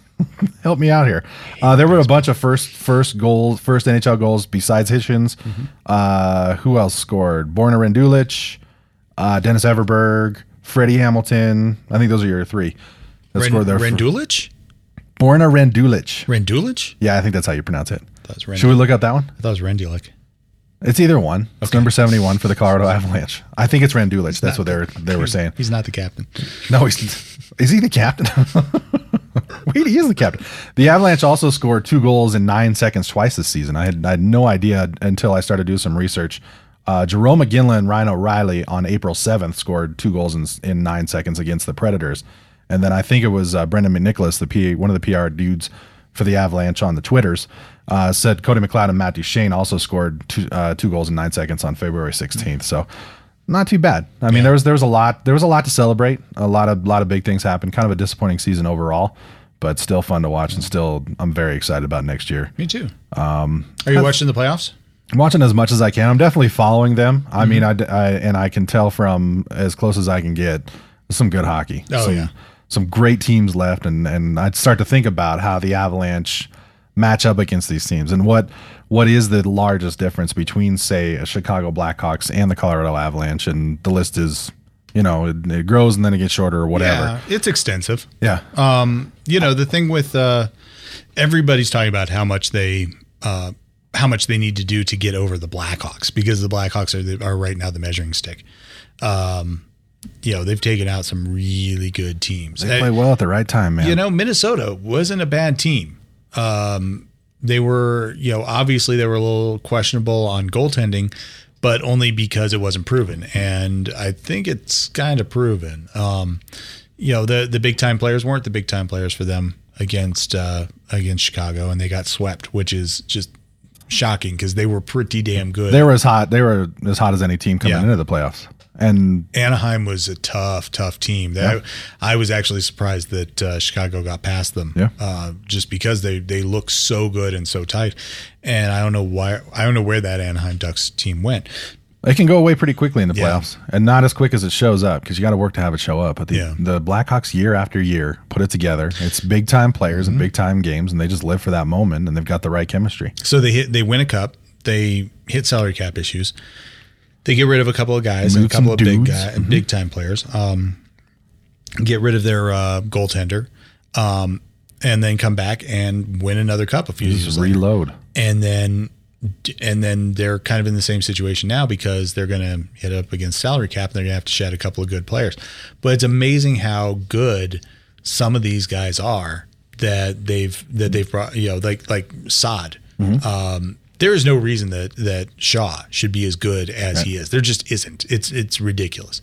[SPEAKER 2] Help me out here. Uh, there were a bunch of first first goals, first N H L goals besides Hitchens.
[SPEAKER 1] Mm-hmm.
[SPEAKER 2] Uh, who else scored? Borna Rendulic, uh, Dennis Everberg, Freddie Hamilton. I think those are your three. that
[SPEAKER 1] Ren,
[SPEAKER 2] scored there.
[SPEAKER 1] Randulic?
[SPEAKER 2] Borna Randulic.
[SPEAKER 1] Randulic?
[SPEAKER 2] Yeah, I think that's how you pronounce it.
[SPEAKER 1] That was
[SPEAKER 2] Should we look up that one?
[SPEAKER 1] I thought it was Randulic.
[SPEAKER 2] It's either one. It's
[SPEAKER 1] Okay.
[SPEAKER 2] number seventy-one for the Colorado Avalanche. I think it's Randulic. That's what they were they were saying.
[SPEAKER 1] He's not the captain.
[SPEAKER 2] No, he's is he the captain? Wait, he is the captain. The Avalanche also scored two goals in nine seconds twice this season. I had I had no idea until I started doing some research. Uh, Jerome McGinley and Ryan O'Reilly on April seventh scored two goals in, in nine seconds against the Predators. And then I think it was uh, Brendan McNicholas, the P, one of the P R dudes for the Avalanche on the Twitters, uh, said Cody McLeod and Matt Duchene also scored two, uh, two goals in nine seconds on February sixteenth. So not too bad. I mean,
[SPEAKER 1] Yeah.
[SPEAKER 2] there was there was a lot there was a lot to celebrate. A lot of lot of big things happened. Kind of a disappointing season overall, but still fun to watch, and still I'm very excited about next year.
[SPEAKER 1] Me too. Um, Are you watching the playoffs?
[SPEAKER 2] I'm watching as much as I can. I'm definitely following them. I mean, I, I and I can tell from as close as I can get, some good hockey.
[SPEAKER 1] Oh,
[SPEAKER 2] some,
[SPEAKER 1] yeah.
[SPEAKER 2] some great teams left, and and I'd start to think about how the Avalanche match up against these teams, and what what is the largest difference between, say, a Chicago Blackhawks and the Colorado Avalanche, and the list is, you know, it, it grows and then it gets shorter or whatever.
[SPEAKER 1] Yeah, it's extensive.
[SPEAKER 2] Yeah.
[SPEAKER 1] Um, you know, the thing with uh, everybody's talking about how much they uh, how much they need to do to get over the Blackhawks, because the Blackhawks are the, are right now the measuring stick. Um, you know, they've taken out some really good teams.
[SPEAKER 2] They play well at the right time, man.
[SPEAKER 1] You know, Minnesota wasn't a bad team. Um, they were, you know, obviously they were a little questionable on goaltending, but only because it wasn't proven. And I think it's kind of proven. Um, you know, the the big time players weren't the big time players for them against uh, against Chicago, and they got swept, which is just shocking because they were pretty damn good.
[SPEAKER 2] They were as hot. They were as hot as any team coming
[SPEAKER 1] Yeah.
[SPEAKER 2] into the playoffs. And
[SPEAKER 1] Anaheim was a tough, tough team. They,
[SPEAKER 2] Yeah.
[SPEAKER 1] I, I was actually surprised that uh, Chicago got past them,
[SPEAKER 2] Yeah.
[SPEAKER 1] uh, just because they they look so good and so tight. And I don't know why. I don't know where that Anaheim Ducks team went.
[SPEAKER 2] it can go away pretty quickly in the
[SPEAKER 1] Yeah.
[SPEAKER 2] playoffs, and not as quick as it shows up, because you got to work to have it show up. But the,
[SPEAKER 1] Yeah.
[SPEAKER 2] the Blackhawks, year after year, put it together. It's big time players
[SPEAKER 1] Mm-hmm.
[SPEAKER 2] and big time games, and they just live for that moment, and they've got the right chemistry.
[SPEAKER 1] So they hit. They win a cup. They hit salary cap issues. They get rid of a couple of guys
[SPEAKER 2] Move
[SPEAKER 1] and a couple
[SPEAKER 2] some
[SPEAKER 1] of big
[SPEAKER 2] dudes.
[SPEAKER 1] guy, big time players. Um, get rid of their uh, goaltender, um, and then come back and win another cup a few years
[SPEAKER 2] Just
[SPEAKER 1] later.
[SPEAKER 2] reload.
[SPEAKER 1] and then and then they're kind of in the same situation now because they're going to hit up against salary cap and they're going to have to shed a couple of good players. But it's amazing how good some of these guys are that they've that they've brought. You know, like like Saad.
[SPEAKER 2] Mm-hmm.
[SPEAKER 1] Um, there is no reason that that Shaw should be as good as
[SPEAKER 2] Right.
[SPEAKER 1] he is. There just isn't. It's it's ridiculous.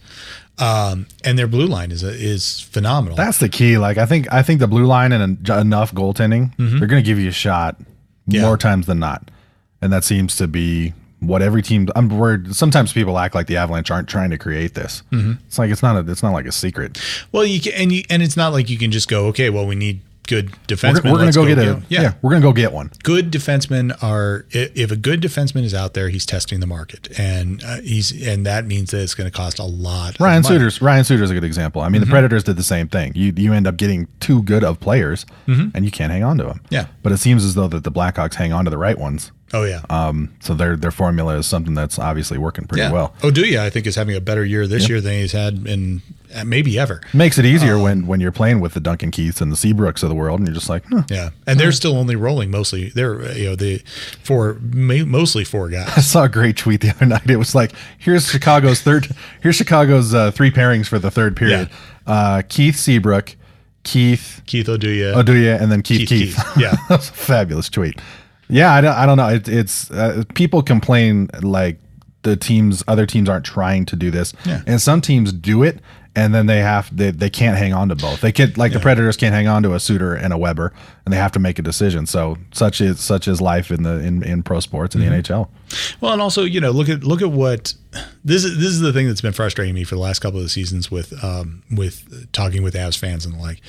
[SPEAKER 1] Um, and their blue line is is phenomenal.
[SPEAKER 2] That's the key. Like I think, I think the blue line and en- enough goaltending, they're going to give you a shot
[SPEAKER 1] Mm-hmm. Yeah.
[SPEAKER 2] more times than not, and that seems to be what every team. I'm worried. Sometimes people act like the Avalanche aren't trying to create this.
[SPEAKER 1] Mm-hmm.
[SPEAKER 2] It's like it's not. A, it's not like a secret.
[SPEAKER 1] Well, you can, and you, and it's not like you can just go, okay, well, we need good defensemen.
[SPEAKER 2] We're, we're going
[SPEAKER 1] Let's
[SPEAKER 2] to go, get a.
[SPEAKER 1] yeah.
[SPEAKER 2] Yeah. we're going to go get one.
[SPEAKER 1] Good defensemen are. i- If a good defenseman is out there, he's testing the market, and uh, he's and that means that it's going to cost a lot.
[SPEAKER 2] Ryan
[SPEAKER 1] of money.
[SPEAKER 2] Suter's Ryan Suter's a good example. I mean, the Predators did the same thing. You you end up getting too good of players, and you can't hang on to them.
[SPEAKER 1] Yeah.
[SPEAKER 2] But it seems as though that the Blackhawks hang on to the right ones.
[SPEAKER 1] Oh yeah.
[SPEAKER 2] Um, so their their formula is something that's obviously working pretty
[SPEAKER 1] yeah.
[SPEAKER 2] well.
[SPEAKER 1] Oduya, I think, is having a better year this year than he's had in uh, maybe ever.
[SPEAKER 2] Makes it easier
[SPEAKER 1] Um,
[SPEAKER 2] when when you're playing with the Duncan Keiths and the Seabrooks of the world, and you're just like, huh.
[SPEAKER 1] Yeah, and they're still only rolling mostly. They're uh, you know the four ma- mostly four
[SPEAKER 2] I
[SPEAKER 1] guys.
[SPEAKER 2] saw a great tweet the other night. It was like, here's Chicago's third, here's Chicago's uh, three pairings for the third period. Uh, Keith Seabrook, Keith
[SPEAKER 1] Keith Oduya.
[SPEAKER 2] Oduya, and then Keith
[SPEAKER 1] Keith
[SPEAKER 2] Keith.
[SPEAKER 1] Keith. Yeah.
[SPEAKER 2] That's a fabulous tweet. Yeah, I don't, I don't know. It, it's uh, people complain like the teams, other teams aren't trying to do this,
[SPEAKER 1] Yeah.
[SPEAKER 2] and some teams do it, and then they have they, they can't hang on to both. They can't like the Predators can't hang on to a Suter and a Weber, and they have to make a decision. So such is such is life in the in, in pro sports in
[SPEAKER 1] Mm-hmm.
[SPEAKER 2] the N H L.
[SPEAKER 1] Well, and also, you know, look at look at what this is. This is the thing that's been frustrating me for the last couple of seasons with um, with talking with Avs fans and the like,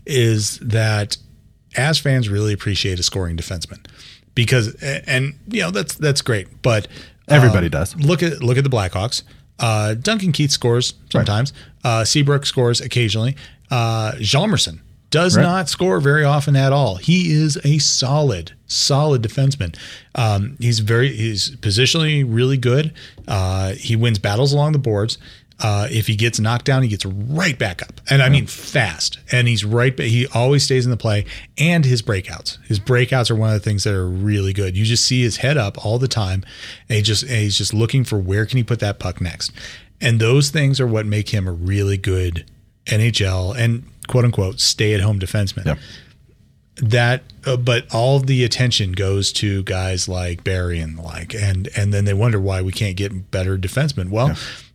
[SPEAKER 1] is that Avs fans really appreciate a scoring defenseman because, and you know, that's that's great, but
[SPEAKER 2] Everybody
[SPEAKER 1] um,
[SPEAKER 2] does.
[SPEAKER 1] Look at look at the Blackhawks. Uh, Duncan Keith scores sometimes. Uh, Seabrook scores occasionally. Uh, Hjalmarsson does
[SPEAKER 2] Right.
[SPEAKER 1] not score very often at all. He is a solid, solid defenseman. Um, he's very, he's positionally really good. Uh, he wins battles along the boards. Uh, if he gets knocked down, he gets right back up. And I mean, fast. And he's right. He always stays in the play. And his breakouts. His breakouts are one of the things that are really good. You just see his head up all the time. And, he just, and he's just looking for where can he put that puck next. And those things are what make him a really good N H L and quote unquote stay at home defenseman.
[SPEAKER 2] Yep. That,
[SPEAKER 1] uh, but all the attention goes to guys like Barry and the like. And, and then they wonder why we can't get better defensemen. Well, yeah.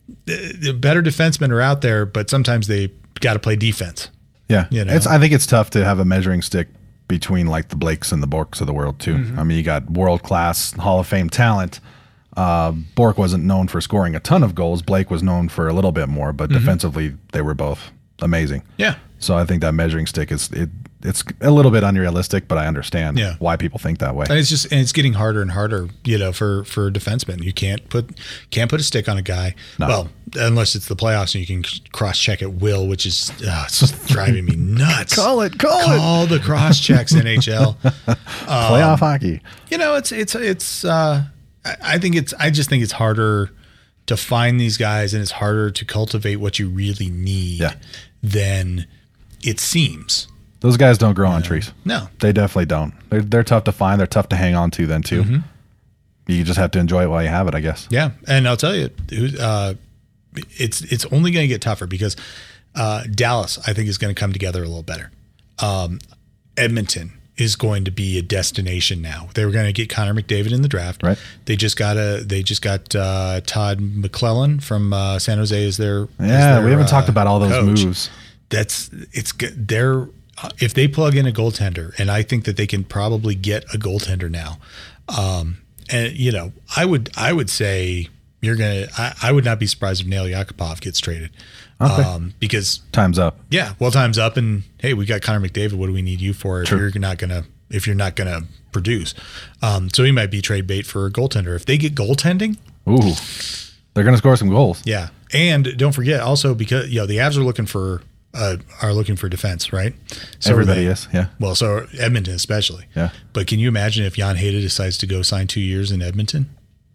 [SPEAKER 1] The better defensemen are out there, but sometimes they got to play defense.
[SPEAKER 2] Yeah,
[SPEAKER 1] you know?
[SPEAKER 2] it's. I think it's tough to have a measuring stick between like the Blakes and the Borks of the world too. Mm-hmm. I mean, you got world class Hall of Fame talent. Uh, Bork wasn't known for scoring a ton of goals. Blake was known for a little bit more, but mm-hmm. defensively they were both amazing.
[SPEAKER 1] Yeah.
[SPEAKER 2] So I think that measuring stick is it. It's a little bit unrealistic, but I understand yeah. why people think that way.
[SPEAKER 1] And it's just and it's getting harder and harder, you know, for for defensemen. You can't put can't put a stick on a guy. No. Well, unless it's the playoffs and you can cross check at will, which is uh, it's just driving me nuts.
[SPEAKER 2] Call it, call,
[SPEAKER 1] call
[SPEAKER 2] it.
[SPEAKER 1] Call the cross checks, N H L. Um,
[SPEAKER 2] Playoff hockey.
[SPEAKER 1] You know, it's it's it's. Uh, I think it's. I just think it's harder to find these guys, and it's harder to cultivate what you really need
[SPEAKER 2] yeah.
[SPEAKER 1] than it seems.
[SPEAKER 2] Those guys don't grow on trees.
[SPEAKER 1] No.
[SPEAKER 2] They definitely don't. They're, they're tough to find. They're tough to hang on to then, too. Mm-hmm. You just have to enjoy it while you have it, I guess.
[SPEAKER 1] Yeah. And I'll tell you, uh, it's it's only going to get tougher because uh, Dallas, I think, is going to come together a little better. Um, Edmonton is going to be a destination now. They were going to get Connor McDavid in the draft.
[SPEAKER 2] Right.
[SPEAKER 1] They just got a. They just got uh, Todd McClellan from uh, San Jose as their.
[SPEAKER 2] Yeah,
[SPEAKER 1] as their,
[SPEAKER 2] we haven't
[SPEAKER 1] uh,
[SPEAKER 2] talked about all those
[SPEAKER 1] coach.
[SPEAKER 2] moves.
[SPEAKER 1] That's it's they're. If they plug in a goaltender, and I think that they can probably get a goaltender now, um, and you know, I would I would say you're gonna. I, I would not be surprised if Nail Yakupov gets traded,
[SPEAKER 2] okay.
[SPEAKER 1] um, because
[SPEAKER 2] time's up.
[SPEAKER 1] Yeah, well, time's up, and hey, we got Connor McDavid. What do we need you for if
[SPEAKER 2] True.
[SPEAKER 1] you're not gonna if you're not gonna produce? Um, so he might be trade bait for a goaltender if they get goaltending.
[SPEAKER 2] Ooh, they're gonna score some goals.
[SPEAKER 1] Yeah, and don't forget also because you know the Avs are looking for. Uh, are looking for defense, right?
[SPEAKER 2] So everybody they, is, yeah.
[SPEAKER 1] Well, so Edmonton especially.
[SPEAKER 2] Yeah.
[SPEAKER 1] But can you imagine if Jan Hayda decides to go sign two years in Edmonton?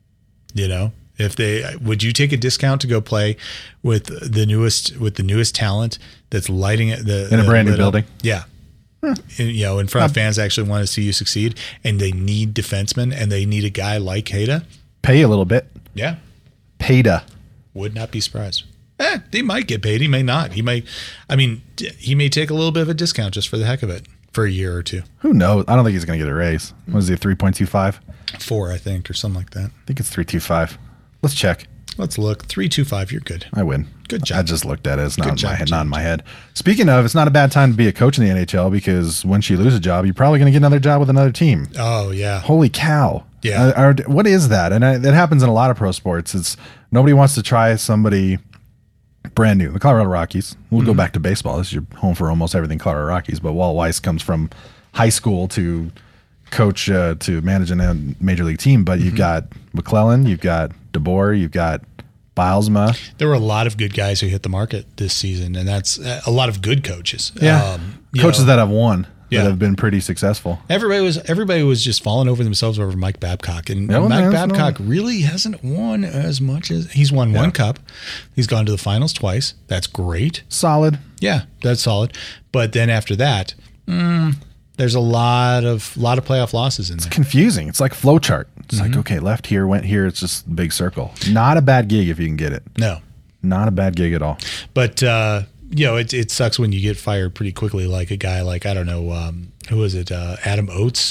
[SPEAKER 1] You know, if they would you take a discount to go play with the newest with the newest talent that's lighting it the
[SPEAKER 2] in a brand new
[SPEAKER 1] little,
[SPEAKER 2] building?
[SPEAKER 1] Yeah. Hmm. In, you know, in front of fans actually want to see you succeed, and they need defensemen, and they need a guy like Hayda.
[SPEAKER 2] Pay a little bit.
[SPEAKER 1] Yeah.
[SPEAKER 2] Hayda.
[SPEAKER 1] Would not be surprised. Eh, he might get paid. He may not. He may, I mean, he may take a little bit of a discount just for the heck of it for a year or two.
[SPEAKER 2] Who knows? I don't think he's going to get a raise. What is he, three point two five?
[SPEAKER 1] Four, I think, or something like that.
[SPEAKER 2] I think it's three point two five. Let's check.
[SPEAKER 1] Let's look. three two five, you're good.
[SPEAKER 2] I win.
[SPEAKER 1] Good job.
[SPEAKER 2] I just looked at it. It's not, in
[SPEAKER 1] job,
[SPEAKER 2] my, head,
[SPEAKER 1] Jim.
[SPEAKER 2] not in my head. Speaking of, it's not a bad time to be a coach in the N H L because once you lose a job, you're probably going to get another job with another team.
[SPEAKER 1] Oh, yeah.
[SPEAKER 2] Holy cow.
[SPEAKER 1] Yeah.
[SPEAKER 2] Uh, are, what is that? And it happens in a lot of pro sports. It's nobody wants to try somebody brand new. The Colorado Rockies. We'll mm-hmm. go back to baseball. This is your home for almost everything Colorado Rockies. But Walt Weiss comes from high school to coach uh, to manage a major league team. But mm-hmm. you've got McClellan, you've got DeBoer, you've got Bilesma.
[SPEAKER 1] There were a lot of good guys who hit the market this season, and that's a lot of good coaches.
[SPEAKER 2] Yeah, um, coaches know, that have won.
[SPEAKER 1] Yeah.
[SPEAKER 2] That have been pretty successful.
[SPEAKER 1] Everybody was everybody was just falling over themselves over Mike Babcock, and
[SPEAKER 2] no,
[SPEAKER 1] Mike
[SPEAKER 2] no,
[SPEAKER 1] Babcock
[SPEAKER 2] no.
[SPEAKER 1] really hasn't won as much as he's won yeah. one cup. He's gone to the finals twice. That's great.
[SPEAKER 2] Solid.
[SPEAKER 1] Yeah, that's solid. But then after that, mm, there's a lot of lot of playoff losses in
[SPEAKER 2] it's
[SPEAKER 1] there.
[SPEAKER 2] It's confusing. It's like flowchart. It's
[SPEAKER 1] mm-hmm.
[SPEAKER 2] like okay, left here, went here. It's just a big circle. Not a bad gig if you can get it.
[SPEAKER 1] No,
[SPEAKER 2] not a bad gig at all.
[SPEAKER 1] But uh, you know, it it sucks when you get fired pretty quickly. Like a guy like I don't know. Um, Who is it? Uh, Adam Oates.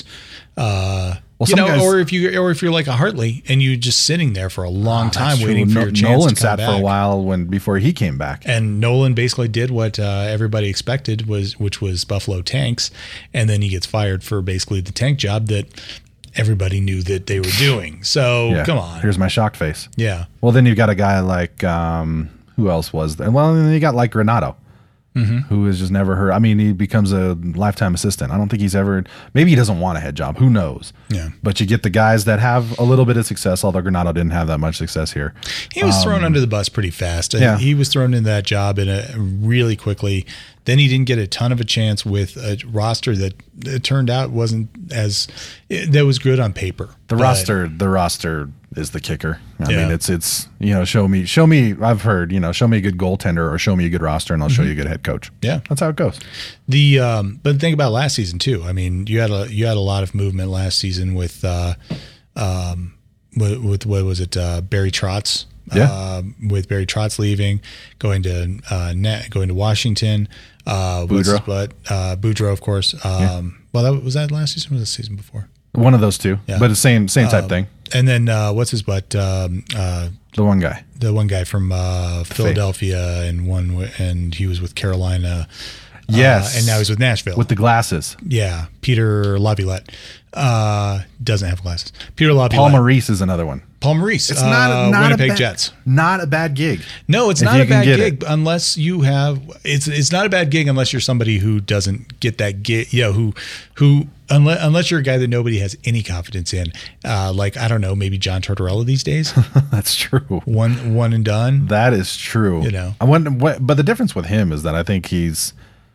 [SPEAKER 1] Uh,
[SPEAKER 2] well,
[SPEAKER 1] you know,
[SPEAKER 2] guys,
[SPEAKER 1] or if you, or if you're like a Hartley and you just sitting there for a long
[SPEAKER 2] oh,
[SPEAKER 1] time
[SPEAKER 2] true.
[SPEAKER 1] waiting for
[SPEAKER 2] no,
[SPEAKER 1] your chance
[SPEAKER 2] Nolan
[SPEAKER 1] to come
[SPEAKER 2] sat
[SPEAKER 1] back.
[SPEAKER 2] for a while when before he came back,
[SPEAKER 1] and Nolan basically did what uh, everybody expected was, which was Buffalo tanks, and then he gets fired for basically the tank job that everybody knew that they were doing. So
[SPEAKER 2] yeah.
[SPEAKER 1] come on,
[SPEAKER 2] here's my shocked face.
[SPEAKER 1] Yeah.
[SPEAKER 2] Well, then you've got a guy like um, who else was there? Well, then you got like Granato. Mm-hmm. Who has just never heard. I mean, he becomes a lifetime assistant. I don't think he's ever. Maybe he doesn't want a head job. Who knows?
[SPEAKER 1] Yeah.
[SPEAKER 2] But you get the guys that have a little bit of success. Although Granato didn't have that much success here.
[SPEAKER 1] He was
[SPEAKER 2] um,
[SPEAKER 1] thrown under the bus pretty fast.
[SPEAKER 2] Yeah.
[SPEAKER 1] He was thrown into that job in a really quickly. Then he didn't get a ton of a chance with a roster that it turned out wasn't as that was good on paper.
[SPEAKER 2] The
[SPEAKER 1] but,
[SPEAKER 2] roster, the roster is the kicker. I
[SPEAKER 1] Yeah.
[SPEAKER 2] mean, it's it's you know, show me show me. I've heard you know, show me a good goaltender or show me a good roster, and I'll show you a good head coach.
[SPEAKER 1] Yeah.
[SPEAKER 2] That's how it goes.
[SPEAKER 1] The um, but think about last season too. I mean, you had a you had a lot of movement last season with uh, um, with, with what was it uh, Barry Trotz.
[SPEAKER 2] Yeah.
[SPEAKER 1] Uh, with Barry Trotz leaving, going to uh, Net, going to Washington. Uh, what's his
[SPEAKER 2] Boudreaux.
[SPEAKER 1] butt? Uh, Boudreaux, of course. Um, Well, that was that last season. Or was the season before?
[SPEAKER 2] One of those two,
[SPEAKER 1] Yeah.
[SPEAKER 2] but the same same type
[SPEAKER 1] Um,
[SPEAKER 2] thing.
[SPEAKER 1] And then uh, what's his butt? Um, uh,
[SPEAKER 2] The one guy.
[SPEAKER 1] the one guy from uh, Philadelphia, and one w- and he was with Carolina.
[SPEAKER 2] Yes.
[SPEAKER 1] uh, and now he's with Nashville.
[SPEAKER 2] With the glasses.
[SPEAKER 1] yeah, Peter Laviolette uh, doesn't have glasses. Peter Laviolette.
[SPEAKER 2] Paul Maurice is another one.
[SPEAKER 1] Paul Maurice.
[SPEAKER 2] It's not,
[SPEAKER 1] uh,
[SPEAKER 2] not
[SPEAKER 1] Winnipeg
[SPEAKER 2] a bad,
[SPEAKER 1] Jets.
[SPEAKER 2] Not a bad gig.
[SPEAKER 1] No, it's
[SPEAKER 2] If
[SPEAKER 1] not
[SPEAKER 2] you
[SPEAKER 1] a
[SPEAKER 2] can
[SPEAKER 1] bad
[SPEAKER 2] get
[SPEAKER 1] gig unless you have. It's it's not a bad gig unless you're somebody who doesn't get that gig. You know, who who unless unless you're a guy that nobody has any confidence in. Uh, like I don't know, maybe John Tortorella these days.
[SPEAKER 2] That's true.
[SPEAKER 1] one one and done.
[SPEAKER 2] That is true.
[SPEAKER 1] You know.
[SPEAKER 2] I wonder what, but the difference with him is that I think he's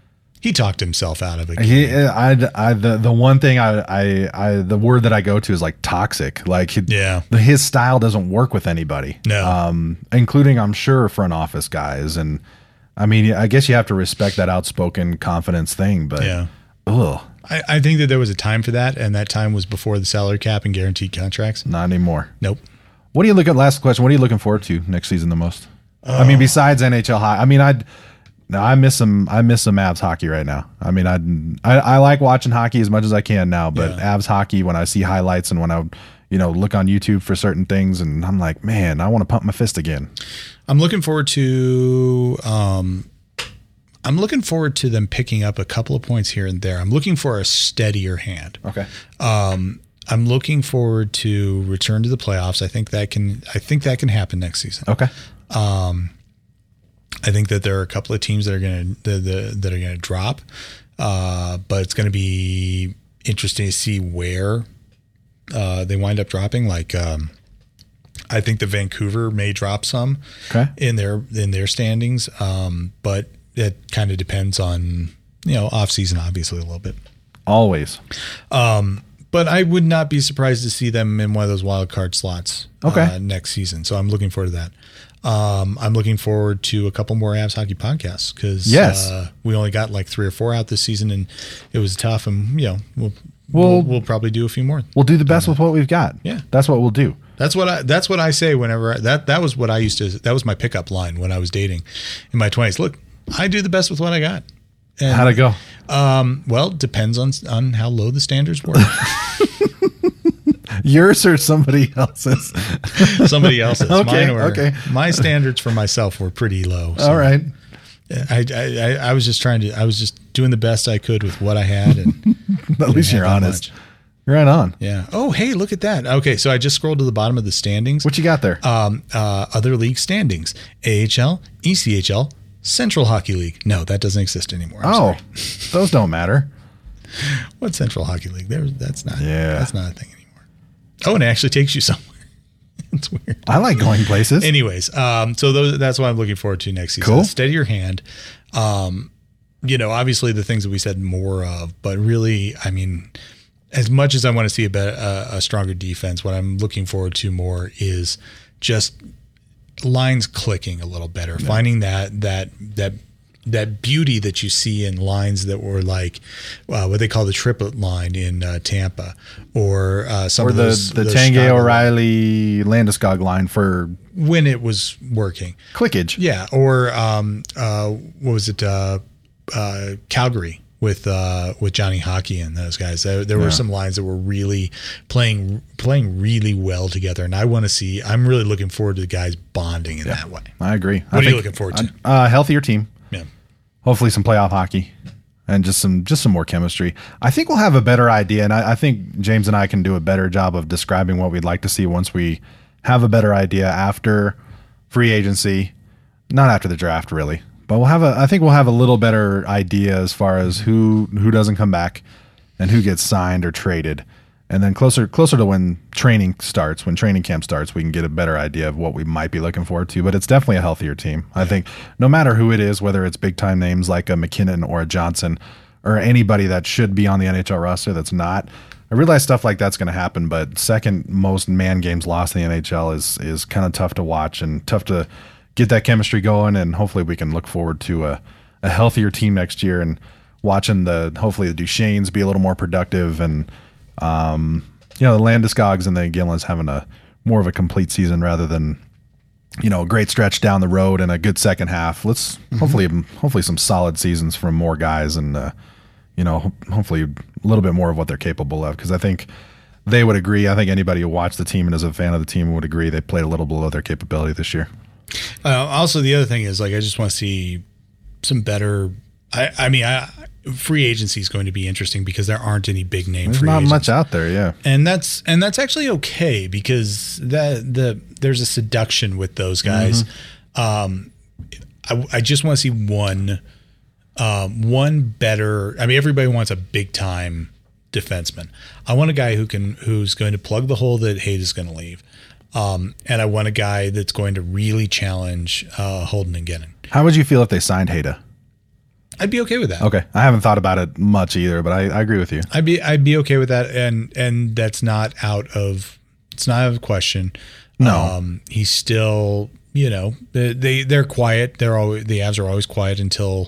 [SPEAKER 1] He talked himself out of it.
[SPEAKER 2] he. I, I the the one thing I, I I the word that I go to is like toxic. Like he,
[SPEAKER 1] Yeah.
[SPEAKER 2] his style doesn't work with anybody.
[SPEAKER 1] No.
[SPEAKER 2] um, including I'm sure front office guys. And I mean, I guess you have to respect that outspoken confidence thing. But
[SPEAKER 1] Yeah.
[SPEAKER 2] ugh,
[SPEAKER 1] I, I think that there was a time for that, and that time was before the salary cap and guaranteed contracts.
[SPEAKER 2] not anymore.
[SPEAKER 1] Nope.
[SPEAKER 2] What do you look at? Last question. What are you looking forward to next season the most? I mean, besides N H L high. I mean, I'd. No, I miss some. I miss some Avs hockey right now. I mean, I, I I like watching hockey as much as I can now, but
[SPEAKER 1] Yeah.
[SPEAKER 2] Avs hockey, when I see highlights and when I, you know, look on YouTube for certain things, and I'm like, man, I want to pump my fist again.
[SPEAKER 1] I'm looking forward to. Um, I'm looking forward to them picking up a couple of points here and there. I'm looking for a steadier hand.
[SPEAKER 2] Okay.
[SPEAKER 1] Um, I'm looking forward to return to the playoffs. I think that can. I think that can happen next season.
[SPEAKER 2] Okay.
[SPEAKER 1] I think that there are a couple of teams that are going to that, that are going to drop, uh, but it's going to be interesting to see where uh, they wind up dropping. Like, um, I think that Vancouver may drop some
[SPEAKER 2] Okay.
[SPEAKER 1] in their in their standings, um, but it kind of depends on you know off season, obviously a little bit.
[SPEAKER 2] Always.
[SPEAKER 1] But I would not be surprised to see them in one of those wild card slots
[SPEAKER 2] Okay.
[SPEAKER 1] uh, next season. So I'm looking forward to that. Um, I'm looking forward to a couple more Avs hockey podcasts because
[SPEAKER 2] Yes.
[SPEAKER 1] uh, we only got like three or four out this season, and it was tough. And you know, we'll
[SPEAKER 2] Well-
[SPEAKER 1] we'll, we'll probably do a few more.
[SPEAKER 2] We'll do the best with what we've got.
[SPEAKER 1] Yeah.
[SPEAKER 2] That's what we'll do.
[SPEAKER 1] That's what I that's what I say whenever I, that that was what I used to that was my pickup line when I was dating in my twenties. Look, I do the best with what I got. And,
[SPEAKER 2] How'd it go?
[SPEAKER 1] Um, well, it depends on on how low the standards were.
[SPEAKER 2] Yours or somebody else's?
[SPEAKER 1] Somebody else's.
[SPEAKER 2] Okay,
[SPEAKER 1] Mine were,
[SPEAKER 2] okay.
[SPEAKER 1] My standards for myself were pretty low. so
[SPEAKER 2] All right.
[SPEAKER 1] I, I I I was just trying to. I was just doing the best I could with what I had, and
[SPEAKER 2] At least
[SPEAKER 1] have
[SPEAKER 2] you're
[SPEAKER 1] that
[SPEAKER 2] honest.
[SPEAKER 1] much.
[SPEAKER 2] Right on.
[SPEAKER 1] yeah. Oh, hey, look at that. Okay, so I just scrolled to the bottom of the standings.
[SPEAKER 2] What you got there?
[SPEAKER 1] um, uh, other league standings: A H L, E C H L, Central Hockey League. No, that doesn't exist anymore. I'm
[SPEAKER 2] oh,
[SPEAKER 1] sorry.
[SPEAKER 2] those don't matter.
[SPEAKER 1] What Central Hockey League? There, that's not.
[SPEAKER 2] Yeah.
[SPEAKER 1] that's not a thing anymore. Oh, and it actually takes you somewhere. It's weird.
[SPEAKER 2] I like going places.
[SPEAKER 1] Anyways, um, so those, that's what I'm looking forward to next season.
[SPEAKER 2] Cool.
[SPEAKER 1] Steady your hand. Um, you know, obviously the things that we said more of, but really, I mean, as much as I want to see a better, uh, a stronger defense, what I'm looking forward to more is just lines clicking a little better, finding that that that that beauty that you see in lines that were like uh, what they call the triplet line in uh, Tampa, or uh, some
[SPEAKER 2] or
[SPEAKER 1] of
[SPEAKER 2] the
[SPEAKER 1] those,
[SPEAKER 2] the
[SPEAKER 1] those
[SPEAKER 2] Tanguay
[SPEAKER 1] Chicago-
[SPEAKER 2] O'Reilly Landeskog line for
[SPEAKER 1] when it was working.
[SPEAKER 2] clickage.
[SPEAKER 1] Yeah, or um, uh, what was it? Uh, uh, Calgary with uh, with Johnny Hockey and those guys. There, there
[SPEAKER 2] Yeah.
[SPEAKER 1] were some lines that were really playing playing really well together, and I want to see. I'm really looking forward to the guys bonding in that way.
[SPEAKER 2] I agree.
[SPEAKER 1] What are you looking forward to?
[SPEAKER 2] A healthier team.
[SPEAKER 1] Yeah,
[SPEAKER 2] Hopefully some playoff hockey and just some just some more chemistry. I think we'll have a better idea, and I, I think James and I can do a better job of describing what we'd like to see once we have a better idea after free agency, not after the draft really. But we'll have a I think we'll have a little better idea as far as who who doesn't come back and who gets signed or traded. And then closer closer to when training starts, when training camp starts, we can get a better idea of what we might be looking forward to. But it's definitely a healthier team. I think no matter who it is, whether it's big time names like a McKinnon or a Johnson, or anybody that should be on the N H L roster that's not. I realize stuff like that's going to happen, but second most man games lost in the N H L is is kind of tough to watch and tough to get that chemistry going. And hopefully we can look forward to a, a healthier team next year and watching the hopefully the Duchesnes be a little more productive and um, you know the Landeskog's and the Gillens having a more of a complete season rather than you know a great stretch down the road and a good second half. Let's mm-hmm. hopefully hopefully some solid seasons from more guys and. Uh, you know, hopefully a little bit more of what they're capable of. Because I think they would agree. I think anybody who watched the team and is a fan of the team would agree they played a little below their capability this year.
[SPEAKER 1] Uh, also, the other thing is, like, I just want to see some better I, – I mean, I, free agency is going to be interesting because there aren't any big name
[SPEAKER 2] There's
[SPEAKER 1] free
[SPEAKER 2] not
[SPEAKER 1] agents.
[SPEAKER 2] much out there, yeah.
[SPEAKER 1] And that's and that's actually okay because that the there's a seduction with those guys. Mm-hmm. Um, I, I just want to see one – Um, one better. I mean, everybody wants a big time defenseman. I want a guy who can, who's going to plug the hole that Hayes is going to leave, um, and I want a guy that's going to really challenge uh, Holden and Gennon.
[SPEAKER 2] How would you feel if they signed Hayda?
[SPEAKER 1] I'd be okay with that.
[SPEAKER 2] Okay, I haven't thought about it much either, but I, I agree with you.
[SPEAKER 1] I'd be, I'd be okay with that, and and that's not out of, it's not out of question.
[SPEAKER 2] No,
[SPEAKER 1] um, he's still, you know, they, they they're quiet. They're always the Avs are always quiet until.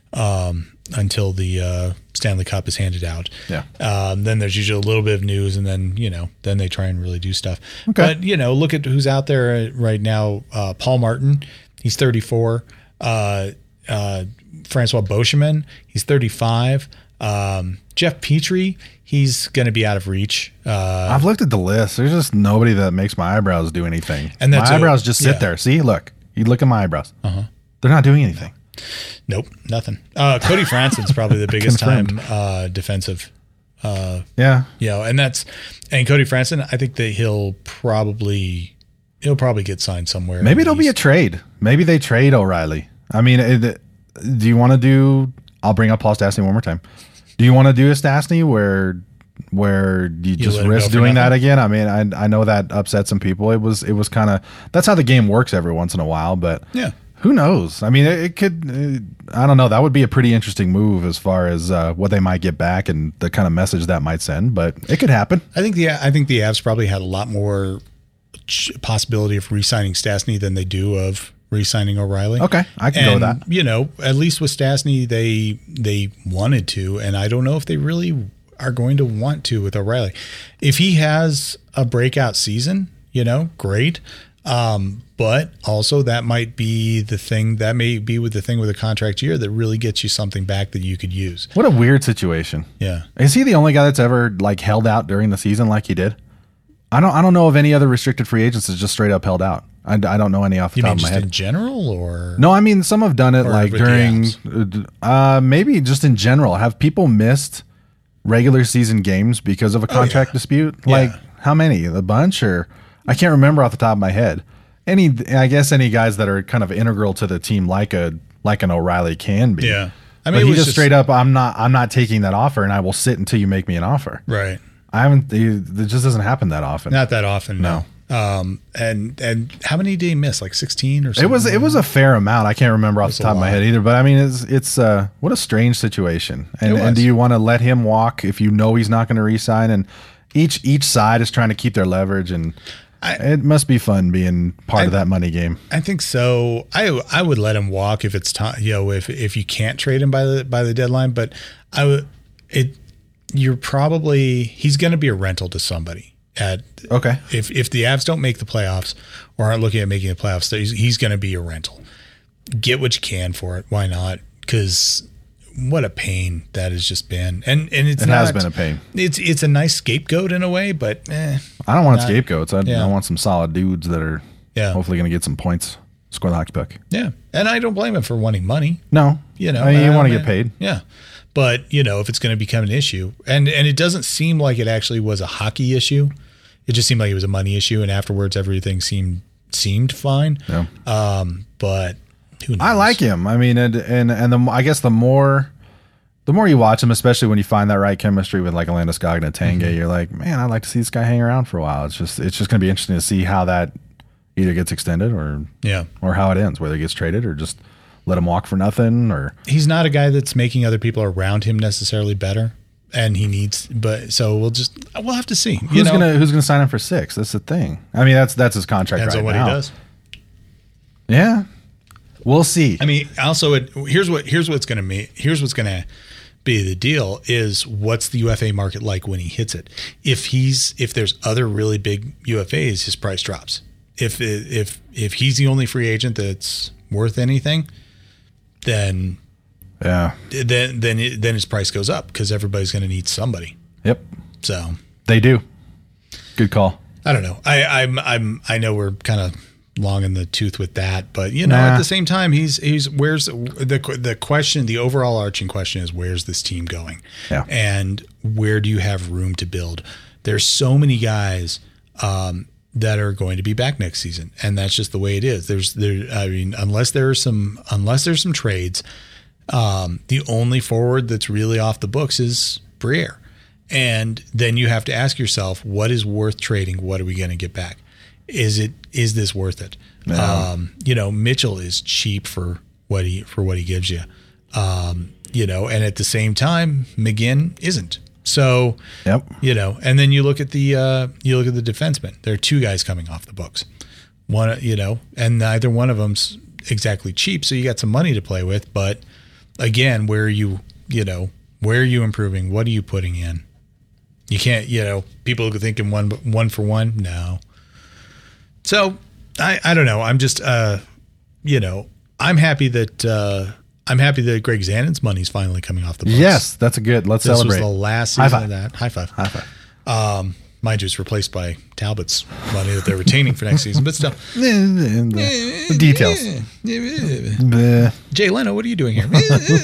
[SPEAKER 1] Um, until the uh, Stanley Cup is handed out.
[SPEAKER 2] Yeah.
[SPEAKER 1] Um, then there's usually a little bit of news, and then you know, then they try and really do stuff.
[SPEAKER 2] Okay.
[SPEAKER 1] But you know, look at who's out there right now. Uh, Paul Martin, he's thirty-four. Uh, uh, Francois Beauchemin, he's thirty-five. Um, Jeff Petrie, he's going to be out of reach. Uh,
[SPEAKER 2] I've looked at the list. There's just nobody that makes my eyebrows do anything.
[SPEAKER 1] And that's
[SPEAKER 2] my
[SPEAKER 1] a,
[SPEAKER 2] eyebrows just sit
[SPEAKER 1] yeah.
[SPEAKER 2] there. See, look, you look at my eyebrows.
[SPEAKER 1] Uh-huh.
[SPEAKER 2] They're not doing anything.
[SPEAKER 1] Nope, nothing. Uh, Cody Franson's probably the biggest time uh, defensive. Uh,
[SPEAKER 2] yeah,
[SPEAKER 1] you know, and that's and Cody Franson. I think that he'll probably he'll probably get signed somewhere.
[SPEAKER 2] Maybe it'll be a trade. Maybe they trade O'Reilly. I mean, it, do you want to do? I'll bring up Paul Stastny one more time. Do you want to do a Stastny where where you, you just risk doing that again? I mean, I I know that upset some people. It was it was kind of that's how the game works every once in a while, but
[SPEAKER 1] yeah.
[SPEAKER 2] Who knows? I mean, it, it could, it, I don't know. That would be a pretty interesting move as far as uh, what they might get back and the kind of message that might send, but it could happen.
[SPEAKER 1] I think the I think the Avs probably had a lot more ch- possibility of re-signing Stastny than they do of re-signing O'Reilly.
[SPEAKER 2] Okay, I can
[SPEAKER 1] and,
[SPEAKER 2] go with that.
[SPEAKER 1] You know, at least with Stastny, they they wanted to, and I don't know if they really are going to want to with O'Reilly. If he has a breakout season, you know, great. Um, but also that might be the thing that may be with the thing with a contract year that really gets you something back that you could use.
[SPEAKER 2] What a weird situation.
[SPEAKER 1] Yeah.
[SPEAKER 2] Is he the only guy that's ever like held out during the season like he did? I don't, I don't know of any other restricted free agents that's just straight up held out. I, I don't know any off the
[SPEAKER 1] you
[SPEAKER 2] top
[SPEAKER 1] mean
[SPEAKER 2] of my
[SPEAKER 1] just
[SPEAKER 2] head.
[SPEAKER 1] in general or?
[SPEAKER 2] No, I mean, some have done it like during,
[SPEAKER 1] the
[SPEAKER 2] uh, maybe just in general. Have people missed regular season games because of a contract
[SPEAKER 1] oh, yeah.
[SPEAKER 2] dispute? Like
[SPEAKER 1] yeah.
[SPEAKER 2] how many? A bunch or I can't remember off the top of my head. Any, I guess any guys that are kind of integral to the team, like a like an O'Reilly can be.
[SPEAKER 1] Yeah,
[SPEAKER 2] I mean, but he just, just straight up, I'm not, I'm not taking that offer, and I will sit until you make me an offer.
[SPEAKER 1] Right.
[SPEAKER 2] I haven't. It just doesn't happen that often.
[SPEAKER 1] Not that often.
[SPEAKER 2] No.
[SPEAKER 1] no. Um. And and how many did he miss? Like sixteen or something?
[SPEAKER 2] It was it was a fair amount. I can't remember off the top of my head either. But I mean, it's it's uh what a strange situation. And and do you want to let him walk if you know he's not going to re-sign? And each each side is trying to keep their leverage and. I, it must be fun being part I, of that money game.
[SPEAKER 1] I think so. I I would let him walk if it's time. You know, if if you can't trade him by the by the deadline. But I would it. You're probably he's going to be a rental to somebody. At
[SPEAKER 2] okay.
[SPEAKER 1] If if the Avs don't make the playoffs or aren't looking at making the playoffs, he's, he's going to be a rental. Get what you can for it. Why not? Because what a pain that has just been, and and it's
[SPEAKER 2] it
[SPEAKER 1] not,
[SPEAKER 2] has been a pain.
[SPEAKER 1] It's it's a nice scapegoat in a way, but eh,
[SPEAKER 2] I don't want not, scapegoats. I,
[SPEAKER 1] yeah.
[SPEAKER 2] I want some solid dudes that are
[SPEAKER 1] yeah.
[SPEAKER 2] hopefully going to get some points, score the hockey puck.
[SPEAKER 1] Yeah, and I don't blame him for wanting money.
[SPEAKER 2] No,
[SPEAKER 1] you know,
[SPEAKER 2] I mean, you want to get paid.
[SPEAKER 1] Yeah, but you know, if it's going to become an issue, and and it doesn't seem like it actually was a hockey issue. It just seemed like it was a money issue, and afterwards everything seemed seemed fine.
[SPEAKER 2] Yeah.
[SPEAKER 1] Um, but who knows?
[SPEAKER 2] I like him. I mean, and and and the I guess the more. The more you watch him, especially when you find that right chemistry with like Landeskog and Tanguay, mm-hmm. you're like, man, I'd like to see this guy hang around for a while. It's just, it's just going to be interesting to see how that either gets extended or,
[SPEAKER 1] yeah,
[SPEAKER 2] or how it ends, whether it gets traded or just let him walk for nothing? Or
[SPEAKER 1] he's not a guy that's making other people around him necessarily better, and he needs. But so we'll just we'll have to see.
[SPEAKER 2] Who's
[SPEAKER 1] you know?
[SPEAKER 2] gonna Who's gonna sign him for six? That's the thing. I mean, that's that's his contract
[SPEAKER 1] Depends
[SPEAKER 2] right
[SPEAKER 1] on what
[SPEAKER 2] now.
[SPEAKER 1] he does.
[SPEAKER 2] Yeah, we'll see.
[SPEAKER 1] I mean, also, it, here's what here's what's going to be here's what's going to be the deal is what's the U F A market like when he hits it? If he's if there's other really big U F As, his price drops. If if if he's the only free agent that's worth anything, then
[SPEAKER 2] yeah,
[SPEAKER 1] then then it, then his price goes up because everybody's going to need somebody.
[SPEAKER 2] Yep,
[SPEAKER 1] So
[SPEAKER 2] they do. Good call.
[SPEAKER 1] I don't know. I I'm I'm I know we're kind of long in the tooth with that, but you know,
[SPEAKER 2] Nah.
[SPEAKER 1] at the same time, he's he's where's the the question, the overall arching question is where's this team going,
[SPEAKER 2] Yeah.
[SPEAKER 1] and where do you have room to build? There's so many guys um, that are going to be back next season, and that's just the way it is. There's there, I mean, unless there are some unless there's some trades, um, the only forward that's really off the books is Briere, and then you have to ask yourself, what is worth trading? What are we going to get back? Is it is this worth it?
[SPEAKER 2] No.
[SPEAKER 1] Um, you know, Mitchell is cheap for what he for what he gives you. Um, you know, and at the same time, McGinn isn't. So,
[SPEAKER 2] Yep.
[SPEAKER 1] you know, and then you look at the uh, you look at the defensemen. There are two guys coming off the books. One, you know, and neither one of them's exactly cheap. So you got some money to play with. But again, where are you, you know, where are you improving? What are you putting in? You can't, you know, people are thinking one one for one. No. So I, I don't know. I'm just, uh, you know, I'm happy that uh, I'm happy that Greg Zannon's money's finally coming off the books.
[SPEAKER 2] Yes, that's a good. Let's
[SPEAKER 1] This
[SPEAKER 2] celebrate.
[SPEAKER 1] was the last
[SPEAKER 2] High
[SPEAKER 1] season
[SPEAKER 2] five.
[SPEAKER 1] of that. High five.
[SPEAKER 2] High five.
[SPEAKER 1] Um, mind you, it's replaced by Talbot's money that they're retaining for next season, but still.
[SPEAKER 2] the, the details. Bleh.
[SPEAKER 1] Jay Leno, what are you doing here?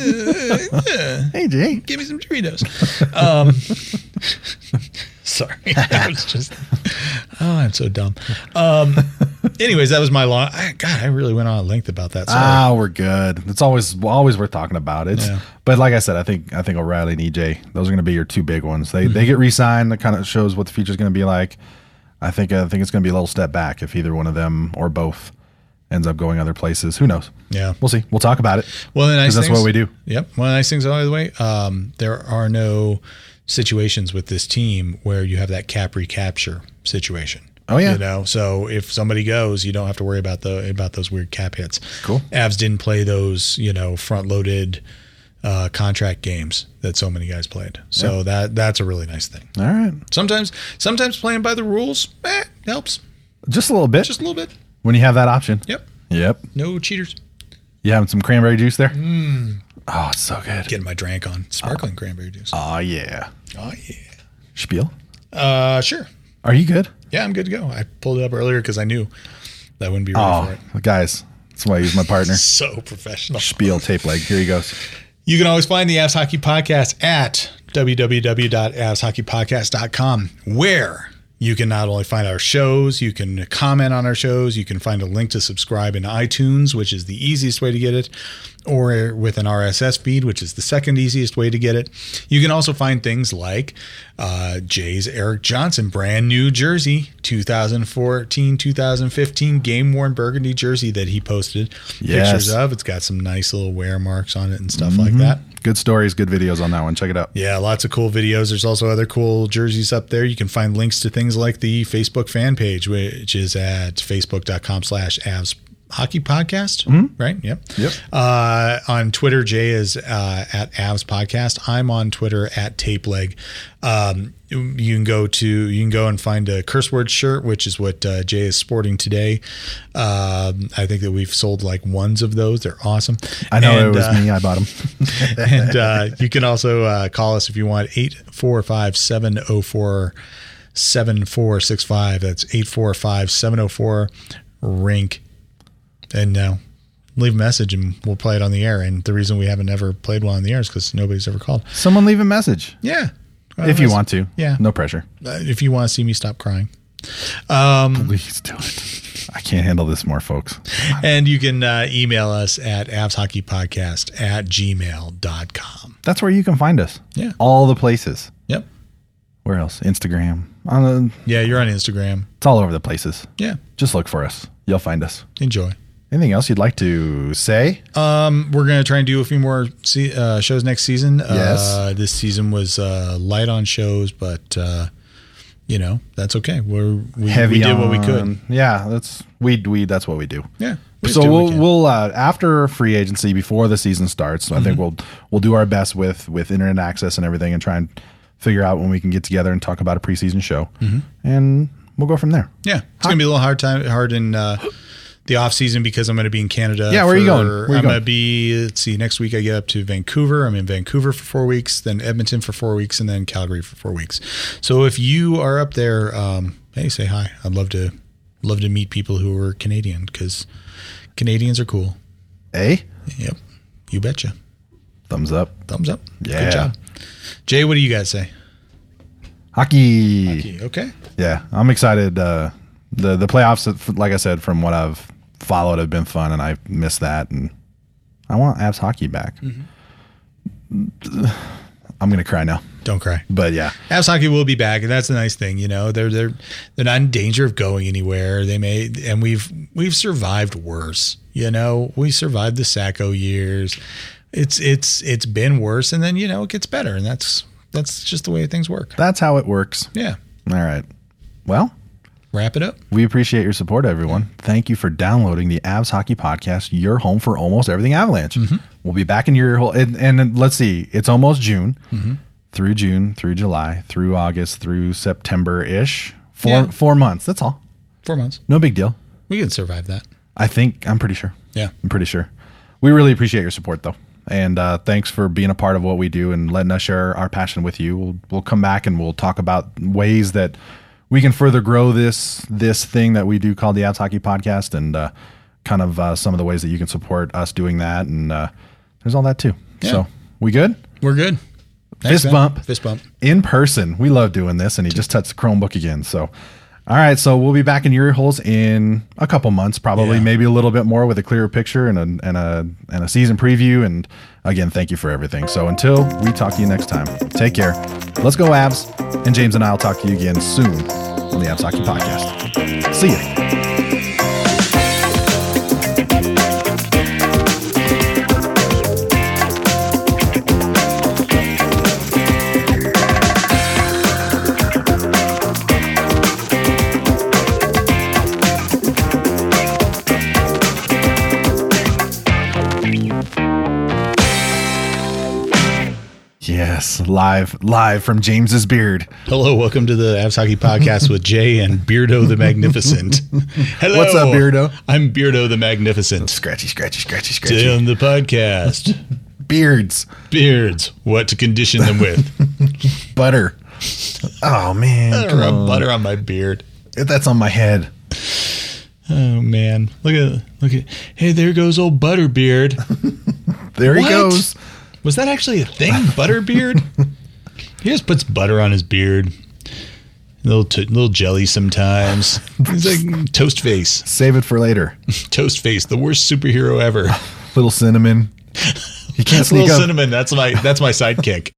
[SPEAKER 2] Hey, Jay.
[SPEAKER 1] Give me some Doritos. Um, sorry. I was just, oh, I'm so dumb. Um, anyways, that was my long, I, God, I really went on a length about that. Sorry.
[SPEAKER 2] Ah, we're good. It's always always worth talking about. It's
[SPEAKER 1] Yeah.
[SPEAKER 2] but like I said, I think I think O'Reilly and E J, those are going to be your two big ones. They
[SPEAKER 1] Mm-hmm.
[SPEAKER 2] they get re-signed. That kind of shows what the future is going to be like. I think I think it's going to be a little step back if either one of them or both ends up going other places. Who knows?
[SPEAKER 1] Yeah.
[SPEAKER 2] We'll see. We'll talk about it.
[SPEAKER 1] Well, the nice
[SPEAKER 2] Because that's
[SPEAKER 1] things-
[SPEAKER 2] what we do.
[SPEAKER 1] Yep. One of the nice things, by the way, um, there are no situations with this team where you have that cap recapture situation.
[SPEAKER 2] Oh, yeah.
[SPEAKER 1] You know, so if somebody goes, you don't have to worry about the about those weird cap hits.
[SPEAKER 2] Cool.
[SPEAKER 1] Avs didn't play those, you know, front loaded uh, contract games that so many guys played. So
[SPEAKER 2] Yeah.
[SPEAKER 1] that that's a really nice thing.
[SPEAKER 2] All right.
[SPEAKER 1] Sometimes sometimes playing by the rules, eh, helps.
[SPEAKER 2] Just a little bit.
[SPEAKER 1] Just a little bit.
[SPEAKER 2] when you have that option.
[SPEAKER 1] Yep.
[SPEAKER 2] Yep.
[SPEAKER 1] No cheaters.
[SPEAKER 2] You having some cranberry juice there? Mm. Oh, it's so good.
[SPEAKER 1] Getting my drank on. Sparkling cranberry juice.
[SPEAKER 2] Oh, yeah.
[SPEAKER 1] Oh yeah.
[SPEAKER 2] Spiel?
[SPEAKER 1] Uh sure.
[SPEAKER 2] Are you good?
[SPEAKER 1] Yeah, I'm good to go. I pulled it up earlier because I knew that I wouldn't be ready for
[SPEAKER 2] Oh,
[SPEAKER 1] it.
[SPEAKER 2] guys, that's why he's my partner.
[SPEAKER 1] So professional.
[SPEAKER 2] Spiel tape leg. Here he goes.
[SPEAKER 1] You can always find the Avs Hockey Podcast at w w w dot avs hockey podcast dot com, where you can not only find our shows, you can comment on our shows, you can find a link to subscribe in iTunes, which is the easiest way to get it, or with an R S S feed, which is the second easiest way to get it. You can also find things like uh, Jay's Eric Johnson brand new jersey, two thousand fourteen two thousand fifteen game worn burgundy jersey that he posted
[SPEAKER 2] Yes.
[SPEAKER 1] pictures of. It's got some nice little wear marks on it and stuff like that.
[SPEAKER 2] Good stories, good videos on that one. Check it out.
[SPEAKER 1] Yeah, lots of cool videos. There's also other cool jerseys up there. You can find links to things like the Facebook fan page, which is at facebook.com slash Avs Hockey Podcast, right? Yep.
[SPEAKER 2] Yep.
[SPEAKER 1] Uh, on Twitter, Jay is uh, at Avs Podcast. I'm on Twitter at Tapeleg. Um, you can go to you can go and find a curse word shirt, which is what uh, Jay is sporting today. Um, I think that we've sold like ones of those. They're awesome.
[SPEAKER 2] I know
[SPEAKER 1] And,
[SPEAKER 2] it was
[SPEAKER 1] uh,
[SPEAKER 2] me. I bought them.
[SPEAKER 1] and uh, you can also uh, call us if you want, eight four five, seven oh four, seven four six five. That's eight four five, seven oh four, RINK. And now leave a message and we'll play it on the air. And the reason we haven't ever played one on the air is because nobody's ever called.
[SPEAKER 2] Someone leave a message
[SPEAKER 1] Yeah.
[SPEAKER 2] if you want to.
[SPEAKER 1] Yeah.
[SPEAKER 2] No pressure.
[SPEAKER 1] Uh, if you want to see me stop crying. Um,
[SPEAKER 2] Please do it. I can't handle this more, folks.
[SPEAKER 1] and you can uh, email us at avshockeypodcast at gmail dot com.
[SPEAKER 2] That's where you can find us.
[SPEAKER 1] Yeah.
[SPEAKER 2] All the places.
[SPEAKER 1] Yep.
[SPEAKER 2] Where else? Instagram. On the,
[SPEAKER 1] Yeah, you're on Instagram.
[SPEAKER 2] it's all over the places.
[SPEAKER 1] Yeah.
[SPEAKER 2] Just look for us. You'll find us.
[SPEAKER 1] Enjoy.
[SPEAKER 2] Anything else you'd like to say?
[SPEAKER 1] Um, we're gonna try and do a few more se- uh, shows next season.
[SPEAKER 2] Yes.
[SPEAKER 1] Uh, this season was uh, light on shows, but uh, you know that's okay. We're we,
[SPEAKER 2] Heavy
[SPEAKER 1] we did
[SPEAKER 2] on,
[SPEAKER 1] what we could.
[SPEAKER 2] Yeah, that's we we that's what we do.
[SPEAKER 1] Yeah. we just
[SPEAKER 2] So
[SPEAKER 1] do what
[SPEAKER 2] we'll
[SPEAKER 1] we can.
[SPEAKER 2] we'll uh, after free agency, before the season starts, I
[SPEAKER 1] Mm-hmm.
[SPEAKER 2] think we'll we'll do our best with with internet access and everything, and try and figure out when we can get together and talk about a preseason show,
[SPEAKER 1] Mm-hmm.
[SPEAKER 2] and we'll go from there.
[SPEAKER 1] Yeah, it's gonna be a little hard time hard in uh, the off season because I'm gonna be in Canada.
[SPEAKER 2] Yeah, where are you
[SPEAKER 1] for-
[SPEAKER 2] going? Where are you
[SPEAKER 1] I'm
[SPEAKER 2] going?
[SPEAKER 1] gonna be. Let's see. Next week I get up to Vancouver. I'm in Vancouver for four weeks, then Edmonton for four weeks, and then Calgary for four weeks. So if you are up there, um, hey, say hi. I'd love to love to meet people who are Canadian because Canadians are cool.
[SPEAKER 2] Hey,
[SPEAKER 1] Yep, you betcha.
[SPEAKER 2] thumbs up.
[SPEAKER 1] Thumbs up.
[SPEAKER 2] Yeah.
[SPEAKER 1] Good job, Jay. What do you guys say?
[SPEAKER 2] Hockey.
[SPEAKER 1] Okay.
[SPEAKER 2] Yeah, I'm excited. Uh, the the playoffs, like I said, from what I've followed, have been fun, and I miss that, and I want Avs hockey back.
[SPEAKER 1] Mm-hmm.
[SPEAKER 2] I'm gonna cry now,
[SPEAKER 1] Don't cry.
[SPEAKER 2] but yeah,
[SPEAKER 1] Avs hockey will be back, and that's the nice thing. You know, they're they're they're not in danger of going anywhere. They may, and we've we've survived worse. You know, we survived the Sacco years. It's it's it's been worse, and then you know it gets better, and that's that's just the way things work.
[SPEAKER 2] that's how it works.
[SPEAKER 1] Yeah.
[SPEAKER 2] All right. Well,
[SPEAKER 1] Wrap it up.
[SPEAKER 2] we appreciate your support, everyone. Thank you for downloading the Avs Hockey Podcast, your home for almost everything Avalanche. We'll be back in your whole, and, and let's see, it's almost June, through June, through July, through August, through September-ish. Four,
[SPEAKER 1] Yeah.
[SPEAKER 2] four months. That's all.
[SPEAKER 1] Four months.
[SPEAKER 2] No big deal.
[SPEAKER 1] We can survive that.
[SPEAKER 2] I think, I'm pretty sure.
[SPEAKER 1] Yeah.
[SPEAKER 2] I'm pretty sure. We really appreciate your support, though. And uh, thanks for being a part of what we do and letting us share our passion with you. We'll, we'll come back and we'll talk about ways that we can further grow this this thing that we do called the Avs Hockey Podcast, and uh, kind of uh, some of the ways that you can support us doing that. And uh, there's all that, too.
[SPEAKER 1] Yeah.
[SPEAKER 2] So, we good?
[SPEAKER 1] We're good.
[SPEAKER 2] Fist
[SPEAKER 1] man.
[SPEAKER 2] bump.
[SPEAKER 1] Fist bump.
[SPEAKER 2] In person. We love doing this, and he just touched the Chromebook again. So, all right. So we'll be back in your ear holes in a couple months, probably,
[SPEAKER 1] Yeah.
[SPEAKER 2] maybe a little bit more with a clearer picture and a and a and a season preview. And again, thank you for everything. So until we talk to you next time, take care. Let's go, Avs. And James and I will talk to you again soon on the Avs Hockey Podcast. See ya. Yes, live, live from James's beard.
[SPEAKER 1] Hello, welcome to the Avs Hockey Podcast with Jay and Beardo the Magnificent. Hello.
[SPEAKER 2] What's up, Beardo?
[SPEAKER 1] I'm Beardo the Magnificent.
[SPEAKER 2] Scratchy, scratchy, scratchy,
[SPEAKER 1] Today
[SPEAKER 2] scratchy.
[SPEAKER 1] on the podcast,
[SPEAKER 2] Beards,
[SPEAKER 1] beards, what to condition them with.
[SPEAKER 2] butter. Oh man,
[SPEAKER 1] I
[SPEAKER 2] come
[SPEAKER 1] rub
[SPEAKER 2] on.
[SPEAKER 1] butter on my beard.
[SPEAKER 2] That's on my head.
[SPEAKER 1] Oh man, look at look at. Hey, there goes old Butterbeard.
[SPEAKER 2] There he
[SPEAKER 1] What?
[SPEAKER 2] goes.
[SPEAKER 1] Was that actually a thing, Butterbeard? He just puts butter on his beard. Little t- little jelly sometimes. He's like Toast Face.
[SPEAKER 2] Save it for later.
[SPEAKER 1] Toast Face, the worst superhero ever.
[SPEAKER 2] Little cinnamon. He can't sneak
[SPEAKER 1] Little
[SPEAKER 2] up.
[SPEAKER 1] Cinnamon, that's my that's my sidekick.